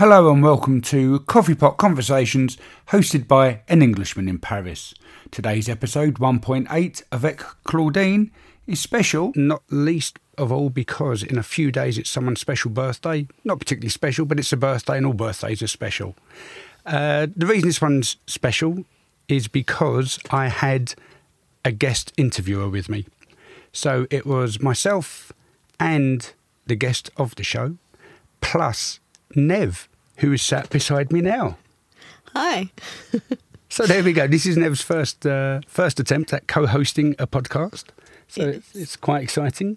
Hello and welcome to Coffee Pot Conversations, hosted by an Englishman in Paris. Today's episode 1.8 avec Claudine is special, not least of all because in a few days it's someone's special birthday. Not particularly special, but it's a birthday and all birthdays are special. The reason this one's special is because I had a guest interviewer with me. So it was myself and the guest of the show, plus Nev, who is sat beside me now. Hi. So there we go. This is Nev's first attempt at co-hosting a podcast. So Yes. it's quite exciting.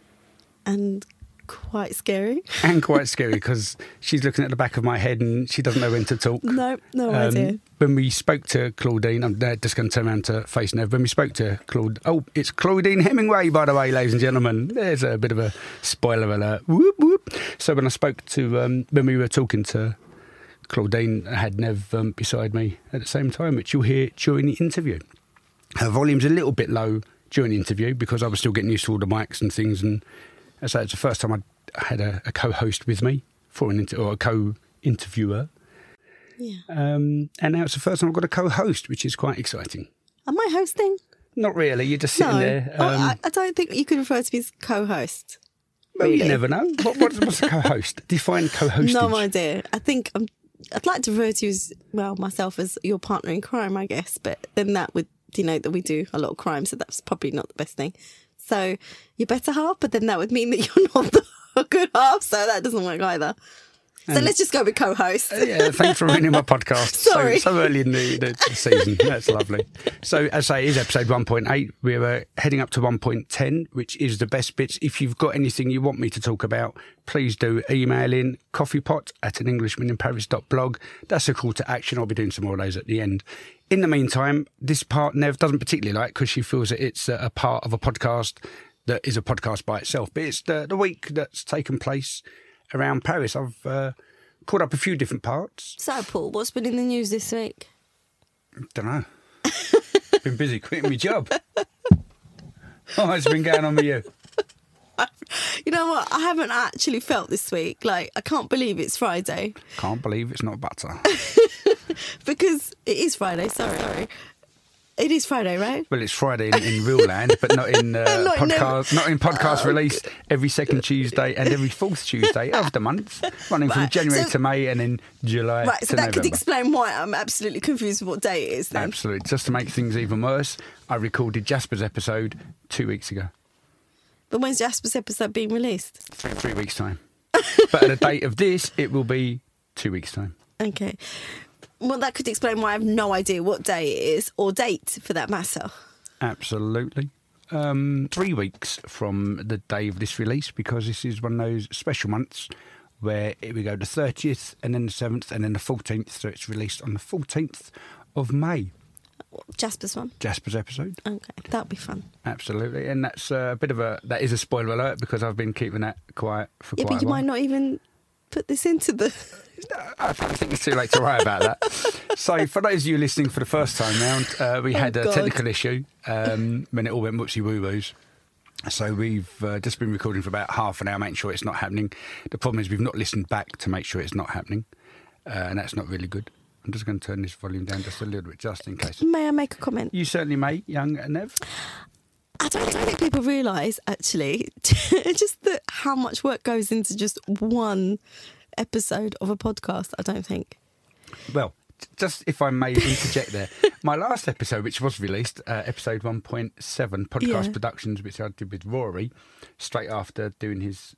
And quite scary. And quite scary because she's looking at the back of my head and she doesn't know when to talk. No idea. When we spoke to Claudine, I'm just going to turn around to face Nev. When we spoke to it's Claudine Hemingway, by the way, ladies and gentlemen. There's a bit of a spoiler alert. Whoop, whoop. So when I spoke to, when we were talking to Claudine, I had Nev beside me at the same time, which you'll hear during the interview. Her volume's a little bit low during the interview because I was still getting used to all the mics and things. And so it's the first time I had a co-host with me or a co-interviewer. Yeah. And now it's the first time I've got a co-host, which is quite exciting. Am I hosting? Not really. You're just sitting No. there. I don't think you could refer to me as co-host. Well, you really. never know. What's a co-host? Define co-hostage. No idea. I think I'd like to refer to you as, myself as your partner in crime, I guess. But then that would denote that we do a lot of crime, so that's probably not the best thing. So your better half, but then that would mean that you're not the good half, so that doesn't work either. So let's just go with co-host. Yeah, thanks for ruining my podcast. Sorry. So early in the season. That's lovely. So, as I say, it is episode 1.8. We're heading up to 1.10, which is the best bits. If you've got anything you want me to talk about, please do email in coffeepot@anenglishmaninparis.blog. That's a call to action. I'll be doing some more of those at the end. In the meantime, this part Nev doesn't particularly like because she feels that it's a part of a podcast that is a podcast by itself. But it's the week that's taken place around Paris. I've caught up a few different parts. So, Paul, what's been in the news this week? Don't know. Been busy quitting my job. What's been going on with you? You know what? I haven't actually felt this week. Like, I can't believe it's Friday. Can't believe it's not butter. Because it is Friday, sorry. It is Friday, right? Well, it's Friday in real land, but not in podcast release every second Tuesday and every fourth Tuesday of the month, running from January to May and then July Right, to so that November. could explain why I'm absolutely confused with what day it is then. Absolutely. Just to make things even worse, I recorded Jasper's episode 2 weeks ago. But when's Jasper's episode being released? 3 weeks' time. But at the date of this, it will be 2 weeks' time. Okay. Well, that could explain why I have no idea what day it is, or date for that matter. Absolutely. 3 weeks from the day of this release, because this is one of those special months where we go the 30th and then the 7th and then the 14th, so it's released on the 14th of May. Jasper's one? Jasper's episode. Okay, that'll be fun. Absolutely. And that's that is a spoiler alert because I've been keeping that quiet for Yeah, quite but you a while. might not even put this into the... I think it's too late to write about that. So, for those of you listening for the first time round, we had a God. technical issue when it all went whoopsie woo woos. So we've just been recording for about half an hour, making sure it's not happening. The problem is we've not listened back to make sure it's not happening, and that's not really good. I'm just going to turn this volume down just a little bit, just in case. May I make a comment? You certainly may, young Nev. I don't think people realise, actually, just how much work goes into just one episode of a podcast, I don't think. Well, just if I may interject there, my last episode, which was released, episode 1.7, Podcast Productions, which I did with Rory, straight after doing his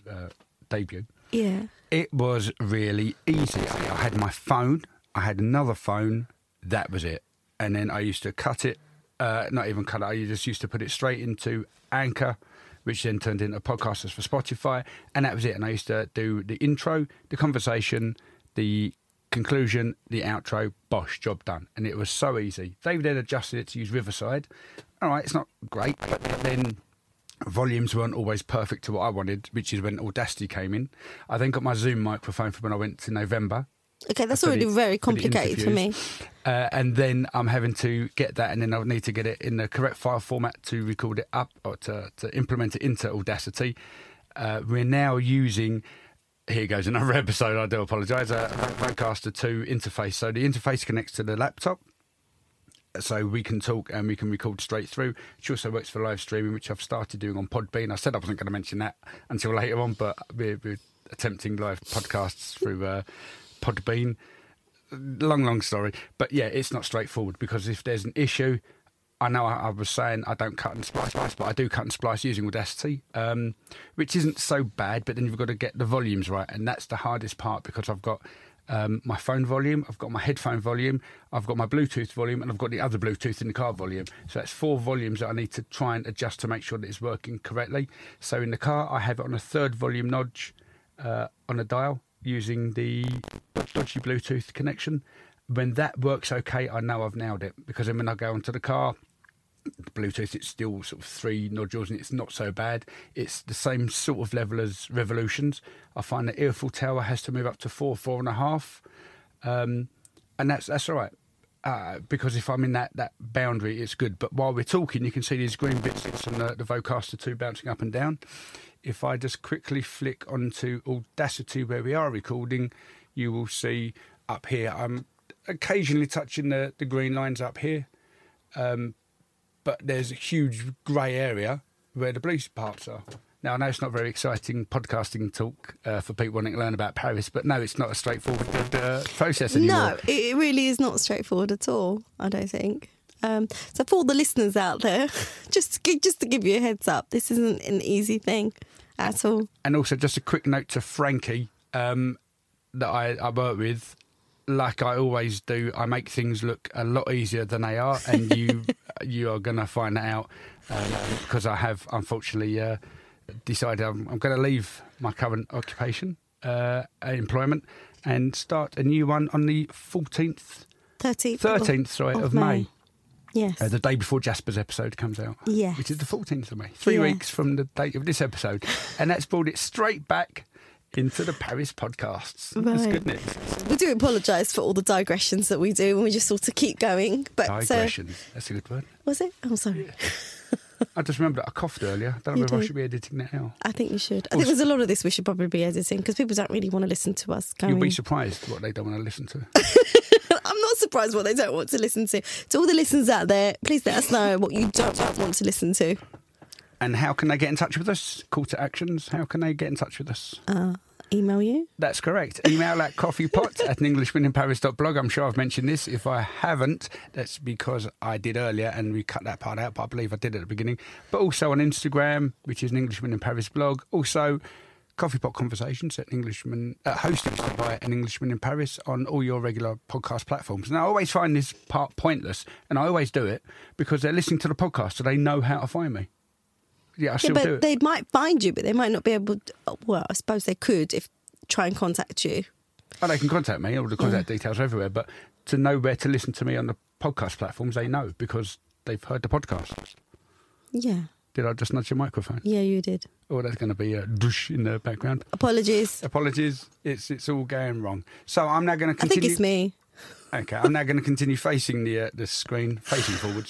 debut. Yeah. It was really easy. I had my phone, I had another phone, that was it. And then I used to cut it, not even cut it, I just used to put it straight into Anchor, which then turned into podcasters for Spotify, and that was it. And I used to do the intro, the conversation, the conclusion, the outro, bosh, job done. And it was so easy. They then adjusted it to use Riverside. All right, it's not great, but then volumes weren't always perfect to what I wanted, which is when Audacity came in. I then got my Zoom microphone for when I went to November. Okay, that's already very complicated for me. And then I'm having to get that, and then I'll need to get it in the correct file format to record it up or to implement it into Audacity. We're now using Here goes another episode. I do apologise. Vocaster 2 interface. So the interface connects to the laptop, so we can talk and we can record straight through. It also works for live streaming, which I've started doing on Podbean. I said I wasn't going to mention that until later on, but we're attempting live podcasts through Podbean. Long story. But yeah, it's not straightforward, because if there's an issue, I know I was saying I don't cut and splice, but I do cut and splice using Audacity, which isn't so bad, but then you've got to get the volumes right, and that's the hardest part, because I've got my phone volume, I've got my headphone volume, I've got my Bluetooth volume, and I've got the other Bluetooth in the car volume. So that's 4 volumes that I need to try and adjust to make sure that it's working correctly. So in the car, I have it on a 3rd volume notch on a dial using the dodgy Bluetooth connection. When that works okay, I know I've nailed it, because then when I go onto the car, the Bluetooth, it's still sort of 3 nodules and it's not so bad. It's the same sort of level as Revolutions. I find the earful tower has to move up to 4.5, and that's all right, because if I'm in that boundary, it's good. But while we're talking, you can see these green bits on the Vocaster 2 bouncing up and down. If I just quickly flick onto Audacity where we are recording, you will see up here, I'm occasionally touching the green lines up here, but there's a huge grey area where the blue parts are. Now, I know it's not very exciting podcasting talk for people wanting to learn about Paris, but no, it's not a straightforward process anymore. No, it really is not straightforward at all, I don't think. So for all the listeners out there, just to give you a heads up, this isn't an easy thing at all. And also, just a quick note to Frankie that I work with. Like I always do, I make things look a lot easier than they are, and you are going to find that out, because I have unfortunately decided I'm going to leave my current occupation, employment, and start a new one on the 13th of May. Yes. The day before Jasper's episode comes out. Yes. Which is the 14th of May. 3 weeks from the date of this episode. And that's brought it straight back into the Paris podcasts. Right. That's good news. We do apologise for all the digressions that we do, and we just sort of keep going. But digressions. That's a good word. Was it? I'm sorry. Yeah. I just remembered that I coughed earlier. I don't know whether I should be editing that out. I think you should. I think there's a lot of this we should probably be editing, because people don't really want to listen to us going. You'll be surprised what they don't want to listen to. I'm not surprised what they don't want to listen to. To all the listeners out there, please let us know what you don't want to listen to. And how can they get in touch with us? Call to actions. How can they get in touch with us? Email you? That's correct. Email at coffeepot@englishmaninparis.blog. I'm sure I've mentioned this. If I haven't, that's because I did earlier and we cut that part out, but I believe I did at the beginning. But also on Instagram, which is an Englishman in Paris blog. Also, Coffeepot Conversations at hosted by an Englishman in Paris on all your regular podcast platforms. And I always find this part pointless, and I always do it because they're listening to the podcast, so they know how to find me. Yeah, I still do it. They might find you, but they might not be able to. Well, I suppose they could if try and contact you. Oh, they can contact me. All the contact details are everywhere. But to know where to listen to me on the podcast platforms, they know because they've heard the podcast. Yeah. Did I just nudge your microphone? Yeah, you did. Oh, that's going to be a douche in the background. Apologies. It's all going wrong. So I'm now going to continue. I think it's me. Okay, I'm now going to continue facing the screen, facing forwards.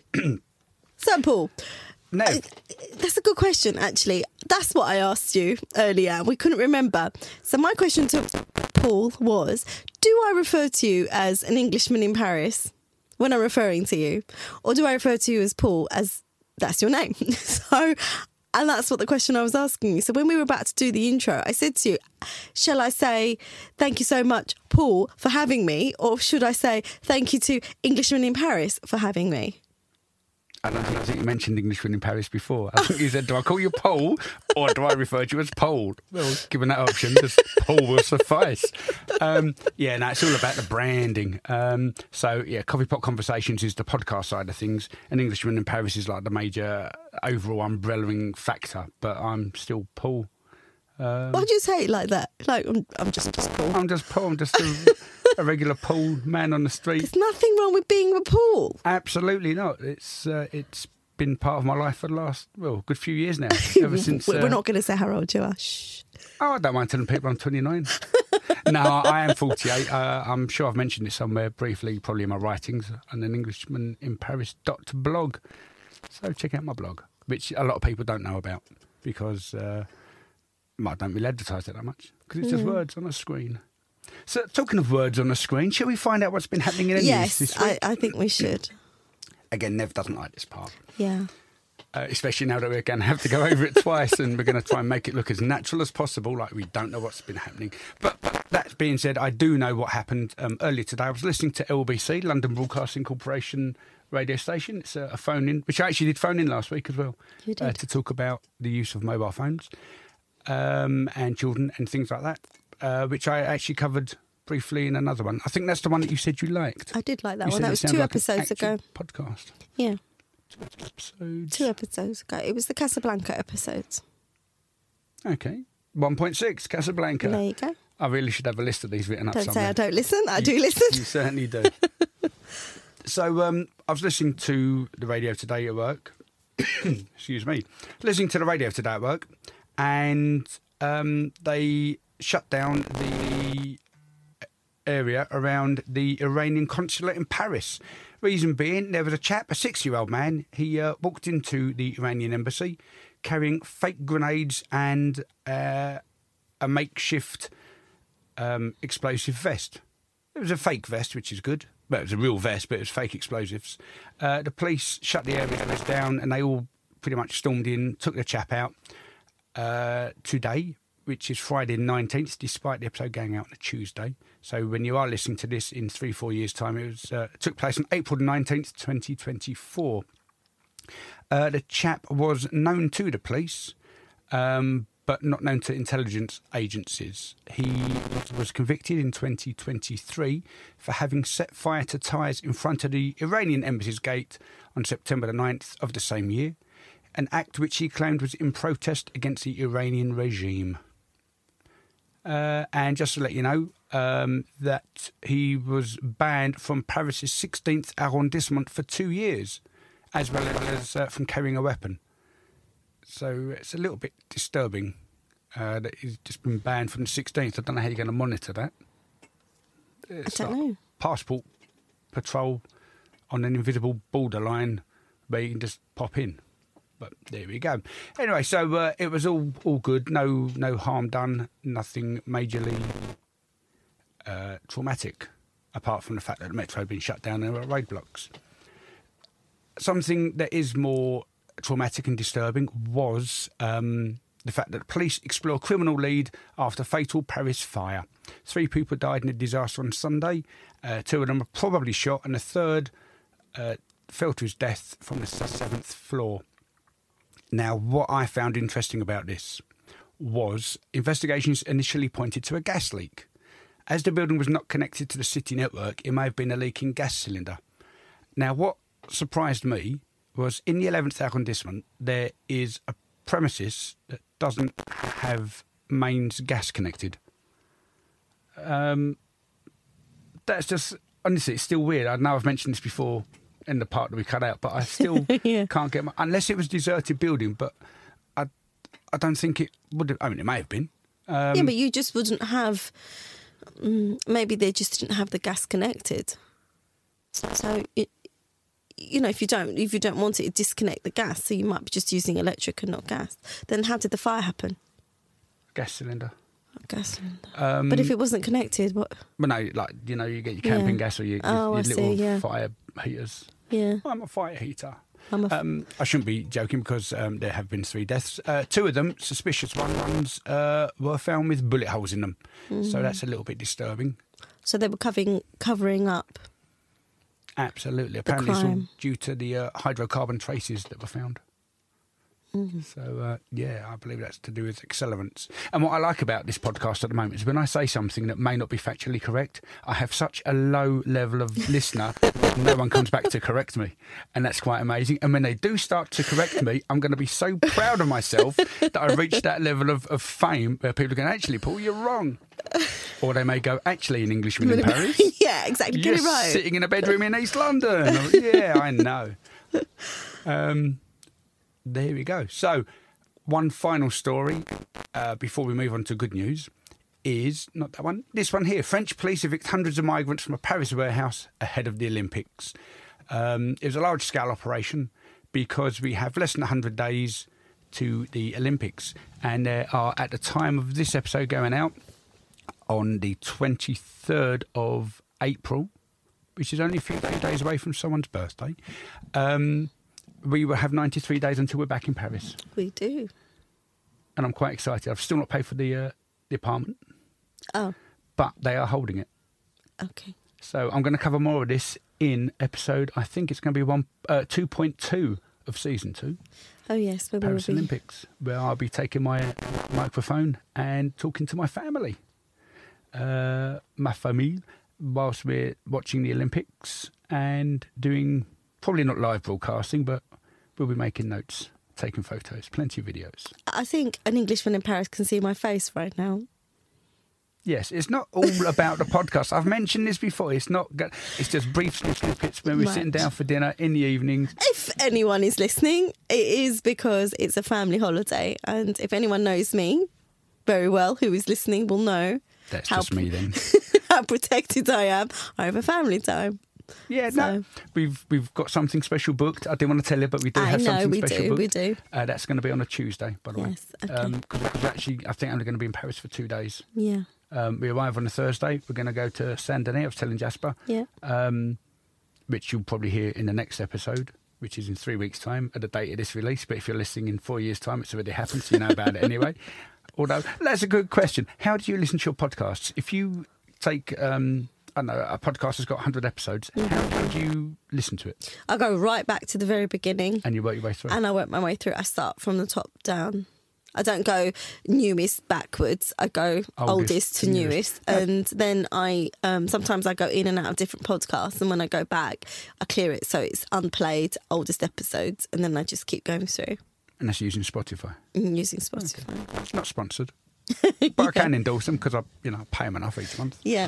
So, Paul. No. That's a good question, actually. That's what I asked you earlier. We couldn't remember. So my question to Paul was, do I refer to you as an Englishman in Paris when I'm referring to you? Or do I refer to you as Paul, as that's your name? And that's what the question I was asking you. So when we were about to do the intro, I said to you, shall I say, thank you so much, Paul, for having me? Or should I say, thank you to Englishman in Paris for having me? I don't think you mentioned Englishman in Paris before. I think you said, do I call you Paul or do I refer to you as Paul? Well, given that option, just Paul will suffice. It's all about the branding. Coffeepot Conversations is the podcast side of things, and Englishman in Paris is like the major overall umbrellaing factor, but I'm still Paul. Why'd you say it like that? Like, I'm just Paul. I'm just Paul. I'm just a regular Paul man on the street. There's nothing wrong with being a Paul. Absolutely not. It's been part of my life for the last, good few years now. Ever since. We're not going to say how old you are. Shh. Oh, I don't mind telling people I'm 29. No, I am 48. I'm sure I've mentioned it somewhere briefly, probably in my writings, on an Englishman in Paris.blog. So check out my blog, which a lot of people don't know about because... I don't really advertise it that much because it's just words on a screen. So, talking of words on a screen, shall we find out what's been happening in the news this week? Yes, I think we should. Again, Nev doesn't like this part. Yeah. Especially now that we're going to have to go over it twice, and we're going to try and make it look as natural as possible, like we don't know what's been happening. But that being said, I do know what happened earlier today. I was listening to LBC, London Broadcasting Corporation radio station. It's a phone-in, which I actually did phone in last week as well. You did. To talk about the use of mobile phones and children and things like that, which I actually covered briefly in another one. I think that's the one that you said you liked. I did like that You one. said That it was sounded 2 like an episodes actual ago. podcast. Yeah. 2 episodes. 2 episodes ago. It was the Casablanca episodes. Okay. 1.6, Casablanca. There you go. I really should have a list of these written up Don't somewhere. say I don't listen. I do listen. You certainly do. So I was listening to the radio today at work. Excuse me. Listening to the radio today at work, and they shut down the area around the Iranian consulate in Paris. Reason being, there was a chap, a 6-year-old man. He walked into the Iranian embassy carrying fake grenades and a makeshift explosive vest. It was a fake vest, which is good. Well, it was a real vest, but it was fake explosives. The police shut the area down, and they all pretty much stormed in, took the chap out today, which is Friday the 19th, despite the episode going out on a Tuesday. So when you are listening to this in 3-4 years' time, it took place on April the 19th, 2024. The chap was known to the police, but not known to intelligence agencies. He was convicted in 2023 for having set fire to tyres in front of the Iranian embassy's gate on September the 9th of the same year, an act which he claimed was in protest against the Iranian regime. And just to let you know, that he was banned from Paris's 16th arrondissement for 2 years, as well as from carrying a weapon. So it's a little bit disturbing that he's just been banned from the 16th. I don't know how you're going to monitor that. It's I don't know. Passport patrol on an invisible borderline where you can just pop in. But there we go. Anyway, so it was all good. No harm done. Nothing majorly traumatic, apart from the fact that the metro had been shut down and there were roadblocks. Something that is more traumatic and disturbing was the fact that the police explore criminal lead after fatal Paris fire. 3 people died in a disaster on Sunday. 2 of them were probably shot, and a third fell to his death from the 7th floor. Now, what I found interesting about this was investigations initially pointed to a gas leak. As the building was not connected to the city network, it may have been a leaking gas cylinder. Now, what surprised me was in the 11th arrondissement, there is a premises that doesn't have mains gas connected. That's just, honestly, it's still weird. I know I've mentioned this before in the part that we cut out, but I still Yeah. can't get unless it was a deserted building, but I don't think it would have. I mean, it may have been. Yeah, but you just wouldn't have. Maybe they just didn't have the gas connected. So if you don't want it, disconnect the gas. So you might be just using electric and not gas. Then how did the fire happen? Gas cylinder. Gas cylinder. But if it wasn't connected, what? Well, no, like, you get your camping gas or your little fire heaters. Yeah. I'm a fire heater. I shouldn't be joking because there have been 3 deaths. 2 of them, suspicious ones, were found with bullet holes in them. So that's a little bit disturbing. So they were covering up. Absolutely. Apparently it's all crime. due to the hydrocarbon traces that were found. So, I believe that's to do with accelerants. And what I like about this podcast at the moment is when I say something that may not be factually correct, I have such a low level of listener, no one comes back to correct me. And that's quite amazing. And when they do start to correct me, I'm going to be so proud of myself that I've reached that level of fame where people are going, actually, Paul, you're wrong. Or they may go, actually, an Englishman in Paris. Yeah, exactly. Get it right. Sitting in a bedroom in East London. Yeah, I know. There we go. So, one final story before we move on to good news is, not that one, this one here. French police evict hundreds of migrants from a Paris warehouse ahead of the Olympics. It was a large-scale operation because we have less than 100 days to the Olympics. And there are, at the time of this episode going out, on the 23rd of April, which is only a few days away from someone's birthday. We will have 93 days until we're back in Paris. We do. And I'm quite excited. I've still not paid for the apartment, Oh, but they are holding it. okay. So I'm going to cover more of this in episode, I think it's going to be 2.2 of season 2, Oh, yes. When Paris we will be. Olympics, where I'll be taking my microphone and talking to my family, ma famille, whilst we're watching the Olympics and doing, probably not live broadcasting, but we'll be making notes, taking photos, plenty of videos. I think an Englishman in Paris can see my face right now. Yes, it's not all about the podcast. I've mentioned this before. It's just brief snippets when we're Right. sitting down for dinner in the evenings. If anyone is listening, it is because it's a family holiday. And if anyone knows me very well who is listening will know That's how, just me then. how protected I am over family time. Yeah, no, we've got something special booked. I didn't want to tell you, but we do I have know, something we special do, booked. we do. That's going to be on a Tuesday, by the Yes, way. okay. Because actually, I think I'm going to be in Paris for 2 days. Yeah, We arrive on a Thursday. We're going to go to Saint-Denis. I was telling Jasper, yeah. which you'll probably hear in the next episode, which is in 3 weeks' time at the date of this release. But if you're listening in 4 years' time, it's already happened, so you know about it anyway. Although, that's a good question. How do you listen to your podcasts? If you take, I don't know, a podcast has got 100 episodes, how do you listen to it? I go right back to the very beginning And you work your way through? and I work my way through. I start from the top down. I don't go newest backwards. I go oldest to newest. And then I sometimes I go in and out of different podcasts. And when I go back, I clear it so it's unplayed, oldest episodes. And then I just keep going through And that's using Spotify. and using Spotify. It's not sponsored. But I can endorse them because I pay them enough each month. Yeah.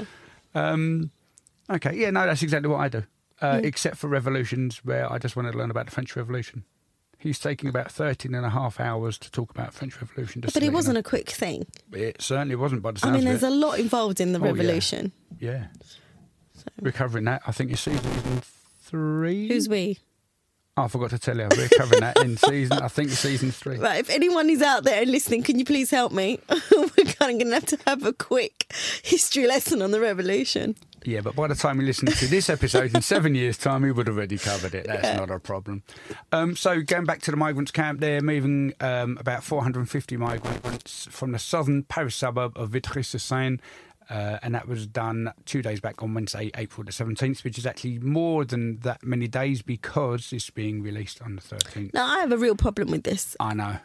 Okay, yeah, no, that's exactly what I do. Except for Revolutions, where I just want to learn about the French Revolution. He's taking about 13 and a half hours to talk about French Revolution. But it wasn't a quick thing. It certainly wasn't by the I sounds mean, of there's it. a lot involved in the Oh, yeah. revolution. Yeah. We're covering that. I think it's season 3. Who's we? Oh, I forgot to tell you. We're covering that in season 3. Right, if anyone is out there and listening, can you please help me? We're kind of going to have a quick history lesson on the revolution. Yeah, but by the time we listen to this episode in 7 years' time, we would have already covered it. That's not a problem. So going back to the migrants camp, they're moving about 450 migrants from the southern Paris suburb of Vitry-sur-Seine. And that was done 2 days back on Wednesday, April the 17th, which is actually more than that many days because it's being released on the 13th. Now, I have a real problem with this. I know.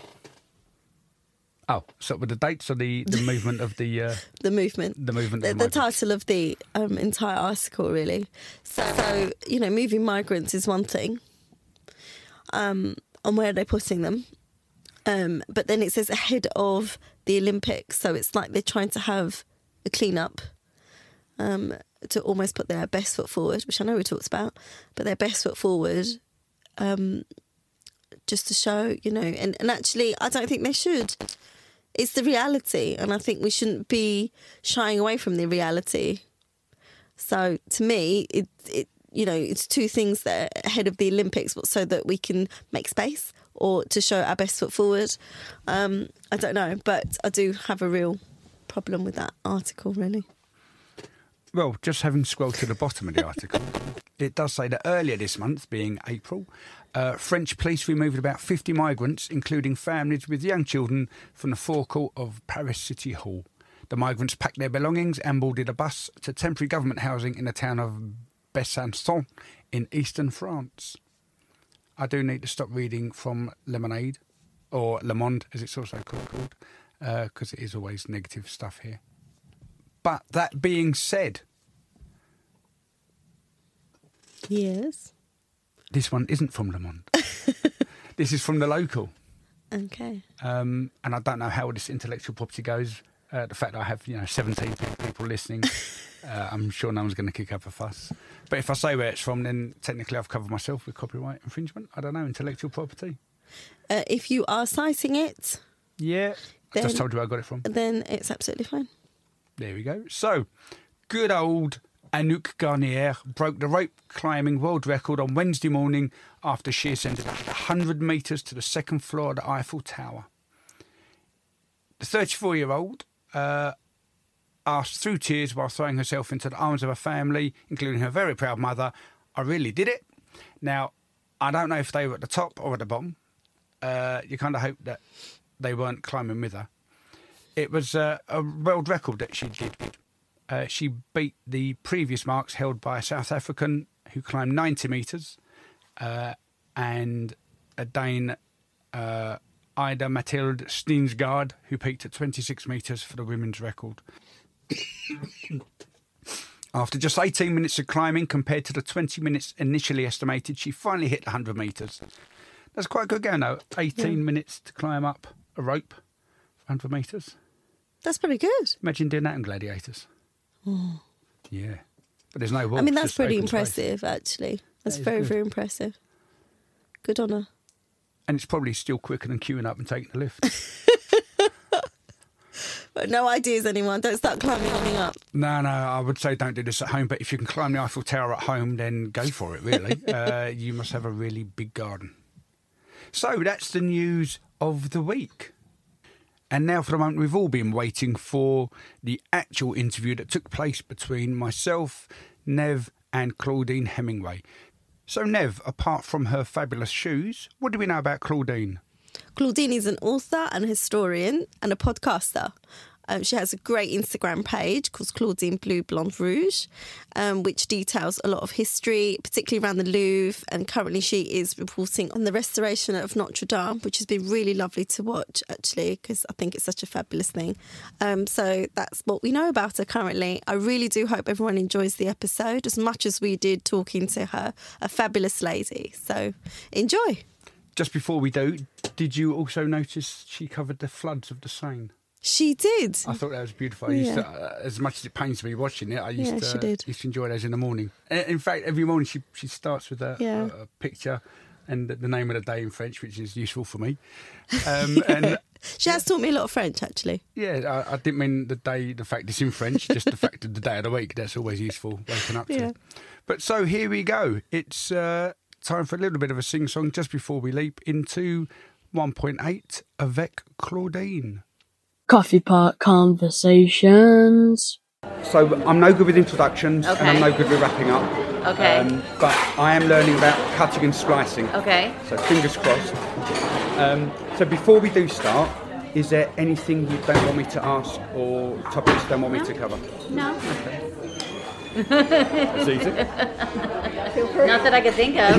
Oh, so with the dates or the movement of the The movement. the movement of The migrants? title of the entire article, really. So, moving migrants is one thing. On where they're putting them. But then it says ahead of the Olympics. So it's like they're trying to have a clean-up to almost put their best foot forward, which I know we talked about, but their best foot forward just to show, and actually I don't think they should. It's the reality, and I think we shouldn't be shying away from the reality. So to me, it's two things there ahead of the Olympics, but so that we can make space or to show our best foot forward. I don't know, but I do have a real problem with that article, really. Well, just having scrolled to the bottom of the article, it does say that earlier this month, being April, French police removed about 50 migrants, including families with young children, from the forecourt of Paris City Hall. The migrants packed their belongings and boarded a bus to temporary government housing in the town of Besançon in eastern France. I do need to stop reading from Lemonade, or Le Monde, as it's also called, because it is always negative stuff here. But that being said, Yes. this one isn't from Le Monde. This is from the local. Okay. And I don't know how this intellectual property goes. The fact that I have 17 people listening, I'm sure no one's going to kick up a fuss. But if I say where it's from, then technically I've covered myself with copyright infringement. I don't know, intellectual property. If you are citing it, Yeah, I just Then- told you where I got it from. then it's absolutely fine. There we go. So, good old Anouk Garnier broke the rope climbing world record on Wednesday morning after she ascended 100 metres to the second floor of the Eiffel Tower. The 34-year-old asked through tears while throwing herself into the arms of her family, including her very proud mother, "I really did it." Now, I don't know if they were at the top or at the bottom. You kind of hope that they weren't climbing with her. It was a world record that she did. She beat the previous marks held by a South African who climbed 90 metres and a Dane, Ida Mathilde Steensgaard, who peaked at 26 metres for the women's record. After just 18 minutes of climbing compared to the 20 minutes initially estimated, she finally hit 100 metres. That's quite good going, though. 18 minutes to climb up a rope for 100 metres. That's pretty good. Imagine doing that in Gladiators. Yeah. But there's no walls. I mean, that's just pretty open space. impressive, actually. That's That is very, good. very impressive. Good on her. And it's probably still quicker than queuing up and taking the lift. But no ideas, anyone. Don't start climbing anything up. No, I would say don't do this at home. But if you can climb the Eiffel Tower at home, then go for it, really. You must have a really big garden. So that's the news of the week. And now for the moment we've all been waiting for, the actual interview that took place between myself, Nev and Claudine Hemingway. So Nev, apart from her fabulous shoes, what do we know about Claudine? Claudine is an author and historian and a podcaster. She has a great Instagram page called Claudine Bleu Blonde Rouge, which details a lot of history, particularly around the Louvre. And currently she is reporting on the restoration of Notre Dame, which has been really lovely to watch, actually, because I think it's such a fabulous thing. So that's what we know about her currently. I really do hope everyone enjoys the episode as much as we did talking to her, a fabulous lady. So enjoy. Just before we do, did you also notice she covered the floods of the Seine? She did. I thought that was beautiful. I used to, as much as it pains me watching it, I used she did. used to enjoy those in the morning. In fact, every morning she starts with a picture and the name of the day in French, which is useful for me. And She has taught me a lot of French, actually. yeah, I didn't mean the fact it's in French, just the fact of the day of the week. That's always useful waking up to. Yeah. But so here we go. It's time for a little bit of a sing-song just before we leap into 1.8 avec Claudine. Coffee Pot Conversations. So I'm no good with introductions and I'm Okay. no good with wrapping up. Okay. But I am learning about cutting and splicing. Okay. So fingers crossed. So before we do start, is there anything you don't want me to ask or topics you don't want me to cover? No. It's easy. Not that I could think of.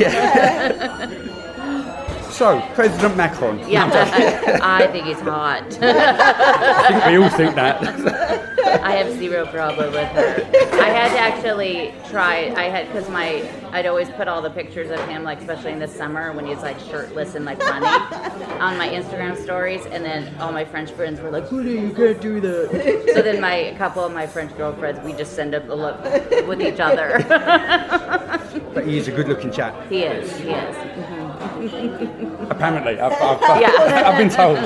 So, President Macron. Yeah. I think he's hot. I think we all think that. I have zero problem with her. I had to actually try. Because I'd always put all the pictures of him, like especially in the summer when he's like shirtless and like funny, on my Instagram stories, and then all my French friends were like, "Booty, you can't do that." So then a couple of my French girlfriends, we just send up a look with each other. But he is a good-looking chap. He is. Apparently, I've Yeah. I've been told.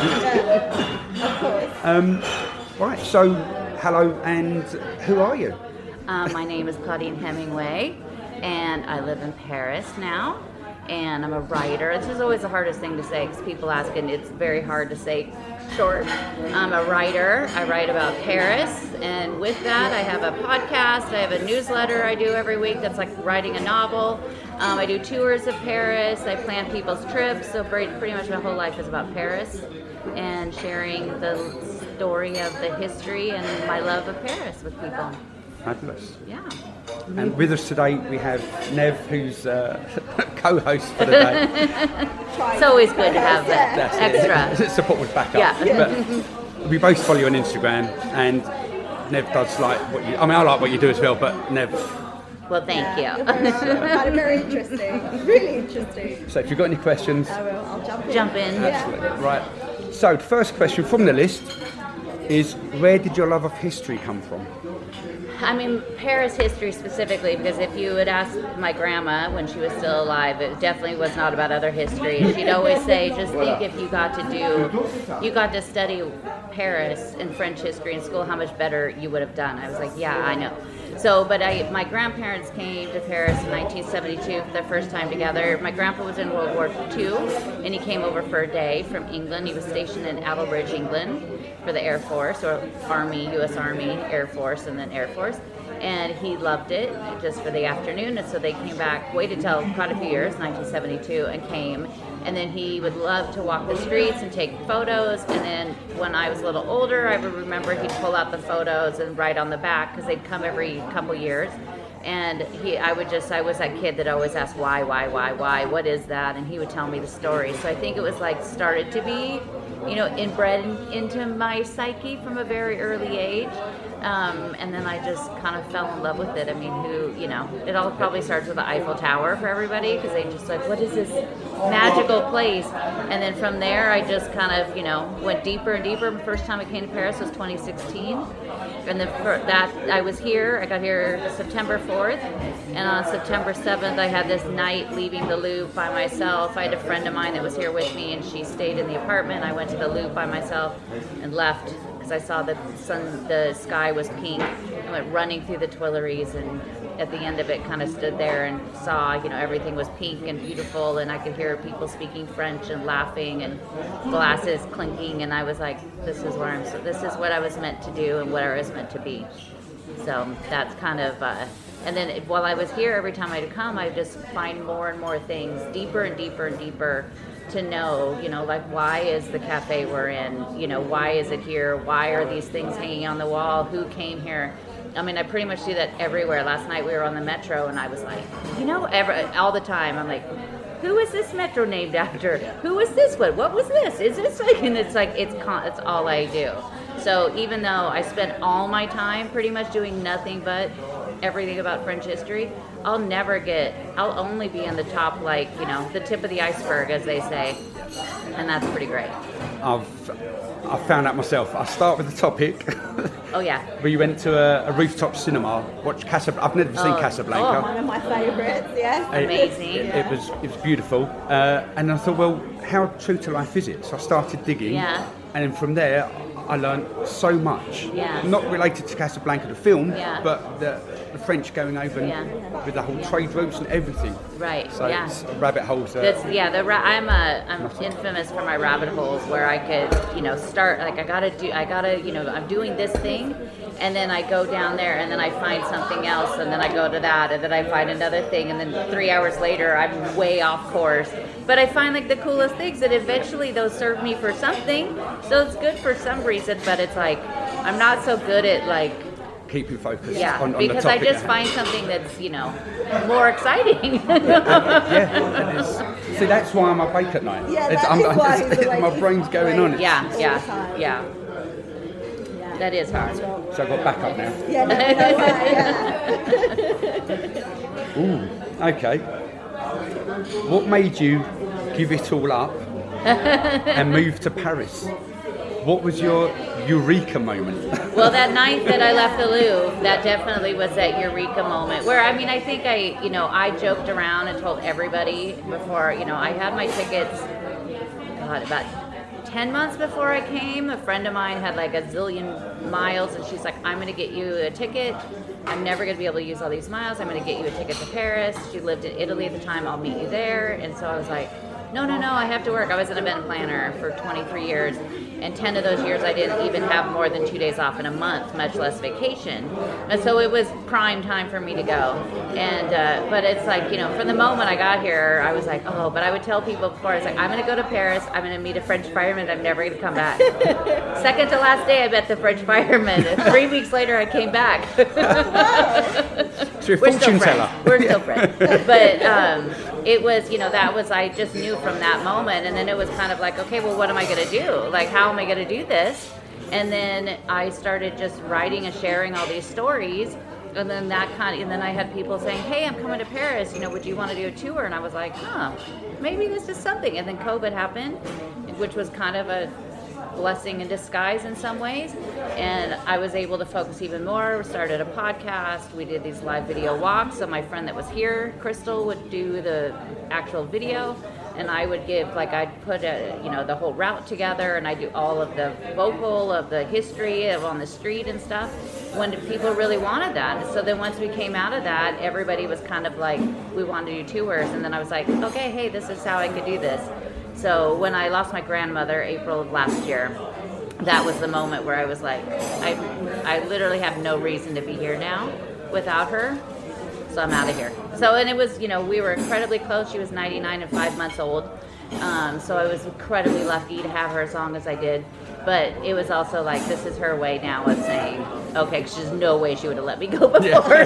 Right. So, hello, and who are you? My name is Claudine Hemingway, and I live in Paris now, and I'm a writer. This is always the hardest thing to say because people ask, and it's very hard to say short. I'm a writer. I write about Paris, and with that, I have a podcast. I have a newsletter I do every week that's like writing a novel. I do tours of Paris. I plan people's trips, so pretty much my whole life is about Paris and sharing the story of the history and my love of Paris with people. Fabulous. Yeah. And with us today, we have Nev, who's co-host for the day. It's always good to have that That's extra. it. Support with backup. Yeah. But we both follow you on Instagram, and Nev does like what you. I mean, I like what you do as well, but Nev. Well, thank you. Very interesting. Really interesting. So if you've got any questions, I will. I'll jump in. Jump in. absolutely. Right. So the first question from the list is, where did your love of history come from? I mean, Paris history specifically, because if you had asked my grandma when she was still alive, it definitely was not about other history. She'd always say, just think if you got to study Paris and French history in school, how much better you would have done. I was like, yeah, I know. So, but my grandparents came to Paris in 1972 for the first time together. My grandpa was in World War II, and he came over for a day from England. He was stationed in Attlebridge, England, for the Air Force, or Army, U.S. Army, Air Force, and then Air Force. And he loved it just for the afternoon. And so they came back, waited till quite a few years, 1972, and came. And then he would love to walk the streets and take photos. And then when I was a little older, I would remember he'd pull out the photos and write on the back, because they'd come every couple years. And I was that kid that always asked why, what is that? And he would tell me the story. So I think it was like started to be, inbred into my psyche from a very early age. And then I just kind of fell in love with it. I mean, it all probably starts with the Eiffel Tower for everybody, because they just like, what is this magical place? And then from there, I just kind of, went deeper and deeper. The first time I came to Paris was 2016. And then for that, I was here. I got here September 4th. And on September 7th, I had this night leaving the Louvre by myself. I had a friend of mine that was here with me, and she stayed in the apartment. I went to the Louvre by myself and left, because I saw the sky was pink. I went running through the Tuileries, and at the end of it kind of stood there and saw, everything was pink and beautiful, and I could hear people speaking French and laughing and glasses clinking, and I was like, this is what I was meant to do and what I was meant to be. So that's kind of, and then while I was here, every time I'd come, I'd just find more and more things, deeper and deeper and deeper, to know, like, why is the cafe we're in, why is it here, why are these things hanging on the wall, who came here. I mean, I pretty much do that everywhere. Last night we were on the metro, and I was like, all the time, I'm like, who is this metro named after? Who is this one? What was this? Is this like, and it's like, it's all I do. So even though I spent all my time pretty much doing nothing but everything about French history, I'll only be on the top, like, the tip of the iceberg, as they say. And that's pretty great. I've found out myself. I'll start with the topic. Oh, yeah. We went to a rooftop cinema, watched Casablanca. I've never seen Casablanca. One of my favourites, yes. Amazing. It was beautiful. And I thought, well, how true to life is it? So I started digging. Yeah. And then from there, I learned so much. Yeah. Not related to Casablanca, the film, Yeah. but the French going over and with the whole trade routes and everything. Right. So yeah. it's rabbit holes. I'm infamous for my rabbit holes, where I could, start, like, I'm doing this thing, and then I go down there, and then I find something else, and then I go to that, and then I find another thing, and then 3 hours later, I'm way off course. But I find, like, the coolest things, and eventually those serve me for something, so it's good for some reason, but it's like, I'm not so good at, like, keeping focused because on the topic. I just find something that's, more exciting. Yeah, it is. See, that's why I'm awake at night. Yeah, that is why he's awake. My brain's going on. Yeah. Yeah. That is hard. So I've got backup now. Yeah, yeah. Ooh, okay. What made you give it all up and move to Paris? What was your eureka moment? Well, that night that I left the Louvre, that definitely was that eureka moment where, I think I joked around and told everybody before, I had my tickets, about 10 months before I came. A friend of mine had like a zillion miles, and she's like, I'm going to get you a ticket. I'm never going to be able to use all these miles. I'm going to get you a ticket to Paris. She lived in Italy at the time. I'll meet you there. And so I was like, no, I have to work. I was an event planner for 23 years, and 10 of those years I didn't even have more than 2 days off in a month, much less vacation. And so it was prime time for me to go. And but it's like, from the moment I got here, I was like, but I would tell people before, I was like, I'm going to go to Paris. I'm going to meet a French fireman. I'm never going to come back. Second to last day, I met the French fireman. 3 weeks later, I came back. So you're a fortune teller. We're still friends. But it was, that was, I just knew from that moment. And then it was kind of like, okay, well, what am I going to do? Like, how am I going to do this? And then I started just writing and sharing all these stories. And then and then I had people saying, hey, I'm coming to Paris. Would you want to do a tour? And I was like, maybe this is something. And then COVID happened, which was kind of a blessing in disguise in some ways, and I was able to focus even more. We started a podcast. We did these live video walks, so my friend that was here, Crystal, would do the actual video. and I would give, like, I'd put the whole route together, and I do all of the vocal of the history of on the street and stuff, when people really wanted that. So then once we came out of that, everybody was kind of like, we want to do tours, and then I was like, okay, hey, this is how I could do this. So when I lost my grandmother April of last year, that was the moment where I was like, I literally have no reason to be here now without her, so I'm out of here. So, and it was, we were incredibly close. She was 99 and 5 months old, so I was incredibly lucky to have her as long as I did. But it was also like, this is her way now of saying, okay, 'cause there's no way she would have let me go before.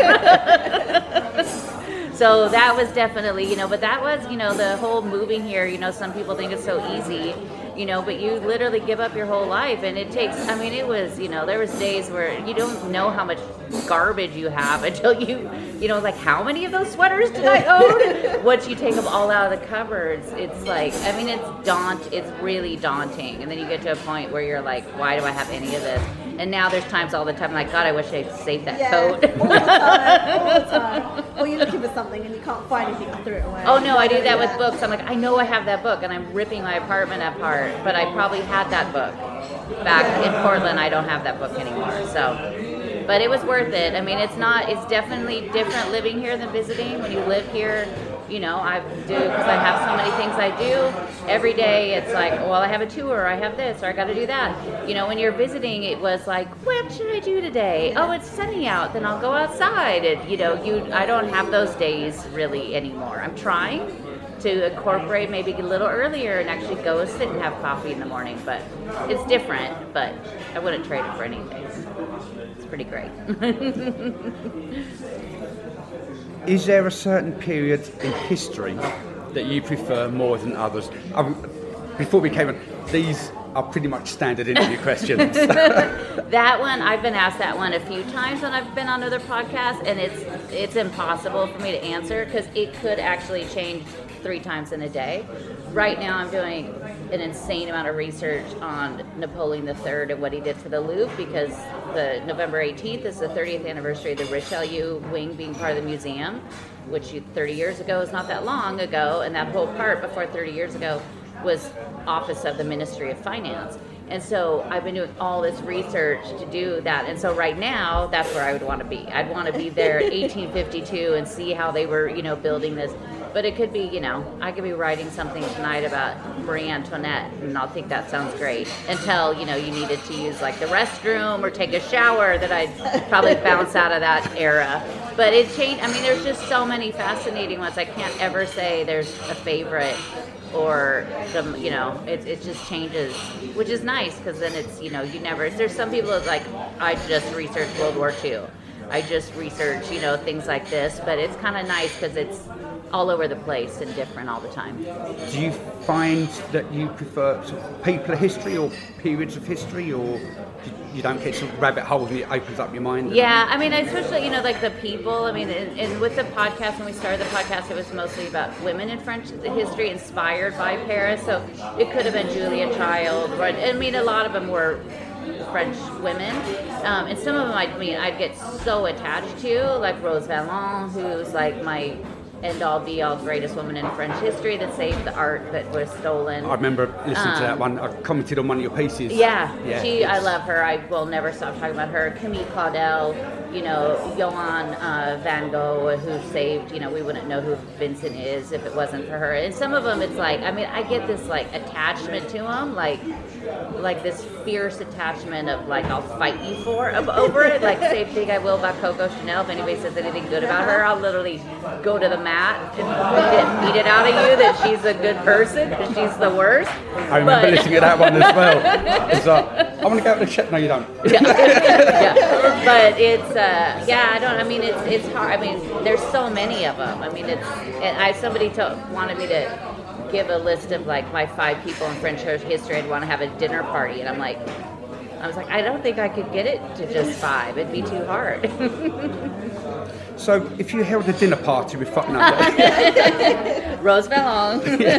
So that was definitely, but that was, the whole moving here, some people think it's so easy, but you literally give up your whole life, and it takes, it was, there was days where you don't know how much garbage you have until you like, how many of those sweaters did I own? Once you take them all out of the cupboards, it's like, it's really daunting. And then you get to a point where you're like, why do I have any of this? And now there's times all the time, like, God, I wish I saved that coat. all the time. Or you're looking for something and you can't find anything, I threw it away. Oh no, I do that with books. I'm like, I know I have that book, and I'm ripping my apartment apart, but I probably had that book back in Portland. I don't have that book anymore. So, but it was worth it. It's definitely different living here than visiting. When you live here, I do, because I have so many things I do every day. It's like, well, I have a tour, I have this, or I got to do that. When you're visiting, it was like, what should I do today? Oh, it's sunny out, then I'll go outside. And I don't have those days really anymore. I'm trying to incorporate maybe a little earlier and actually go sit and have coffee in the morning. But it's different. But I wouldn't trade it for anything. It's pretty great. Is there a certain period in history that you prefer more than others? Before we came on, these are pretty much standard interview questions. That one, I've been asked that one a few times when I've been on other podcasts, and it's impossible for me to answer because it could actually change 3 times in a day. Right now I'm doing an insane amount of research on Napoleon III and what he did for the Louvre, because the November 18th is the 30th anniversary of the Richelieu wing being part of the museum, which 30 years ago is not that long ago, and that whole part before 30 years ago was office of the Ministry of Finance. And so I've been doing all this research to do that. And so right now, that's where I would want to be. I'd want to be there in 1852 and see how they were, building this. But it could be, I could be writing something tonight about Marie Antoinette, and I'll think that sounds great. Until, you needed to use like the restroom or take a shower, that I'd probably bounce out of that era. But it changed. There's just so many fascinating ones. I can't ever say there's a favorite. Or some, it just changes, which is nice, because then it's, you never, there's some people that like, I just researched World War II. I just research, things like this, but it's kind of nice because it's all over the place and different all the time. Do you find that you prefer sort of people of history or periods of history, or you don't get sort of rabbit holes and it opens up your mind? Yeah, especially, like the people. And with the podcast, when we started the podcast, it was mostly about women in French history inspired by Paris. So it could have been Julia Child. But, a lot of them were French women. And some of them, I'd get so attached to, like Rose Valland, who's like my end-all, be-all, greatest woman in French history that saved the art that was stolen. I remember listening to that one. I commented on one of your pieces. Yeah. I love her. I will never stop talking about her. Camille Claudel, Johann Van Gogh, who saved, we wouldn't know who Vincent is if it wasn't for her. And some of them, it's like, I get this like attachment to them, like this fierce attachment of like, I'll fight you over it. Like, same thing I will about Coco Chanel. If anybody says anything good about her, I'll literally go to the mat and beat it out of you that she's a good person, because she's the worst. I remember listening to that one as well. It's like, I want to go to the shop. No, you don't. Yeah. But it's, it's hard. There's so many of them. Somebody wanted me to give a list of like my 5 people in French history I'd want to have a dinner party, and I was like, I don't think I could get it to just 5. It'd be too hard. So, if you held a dinner party with fucking Rose Valland.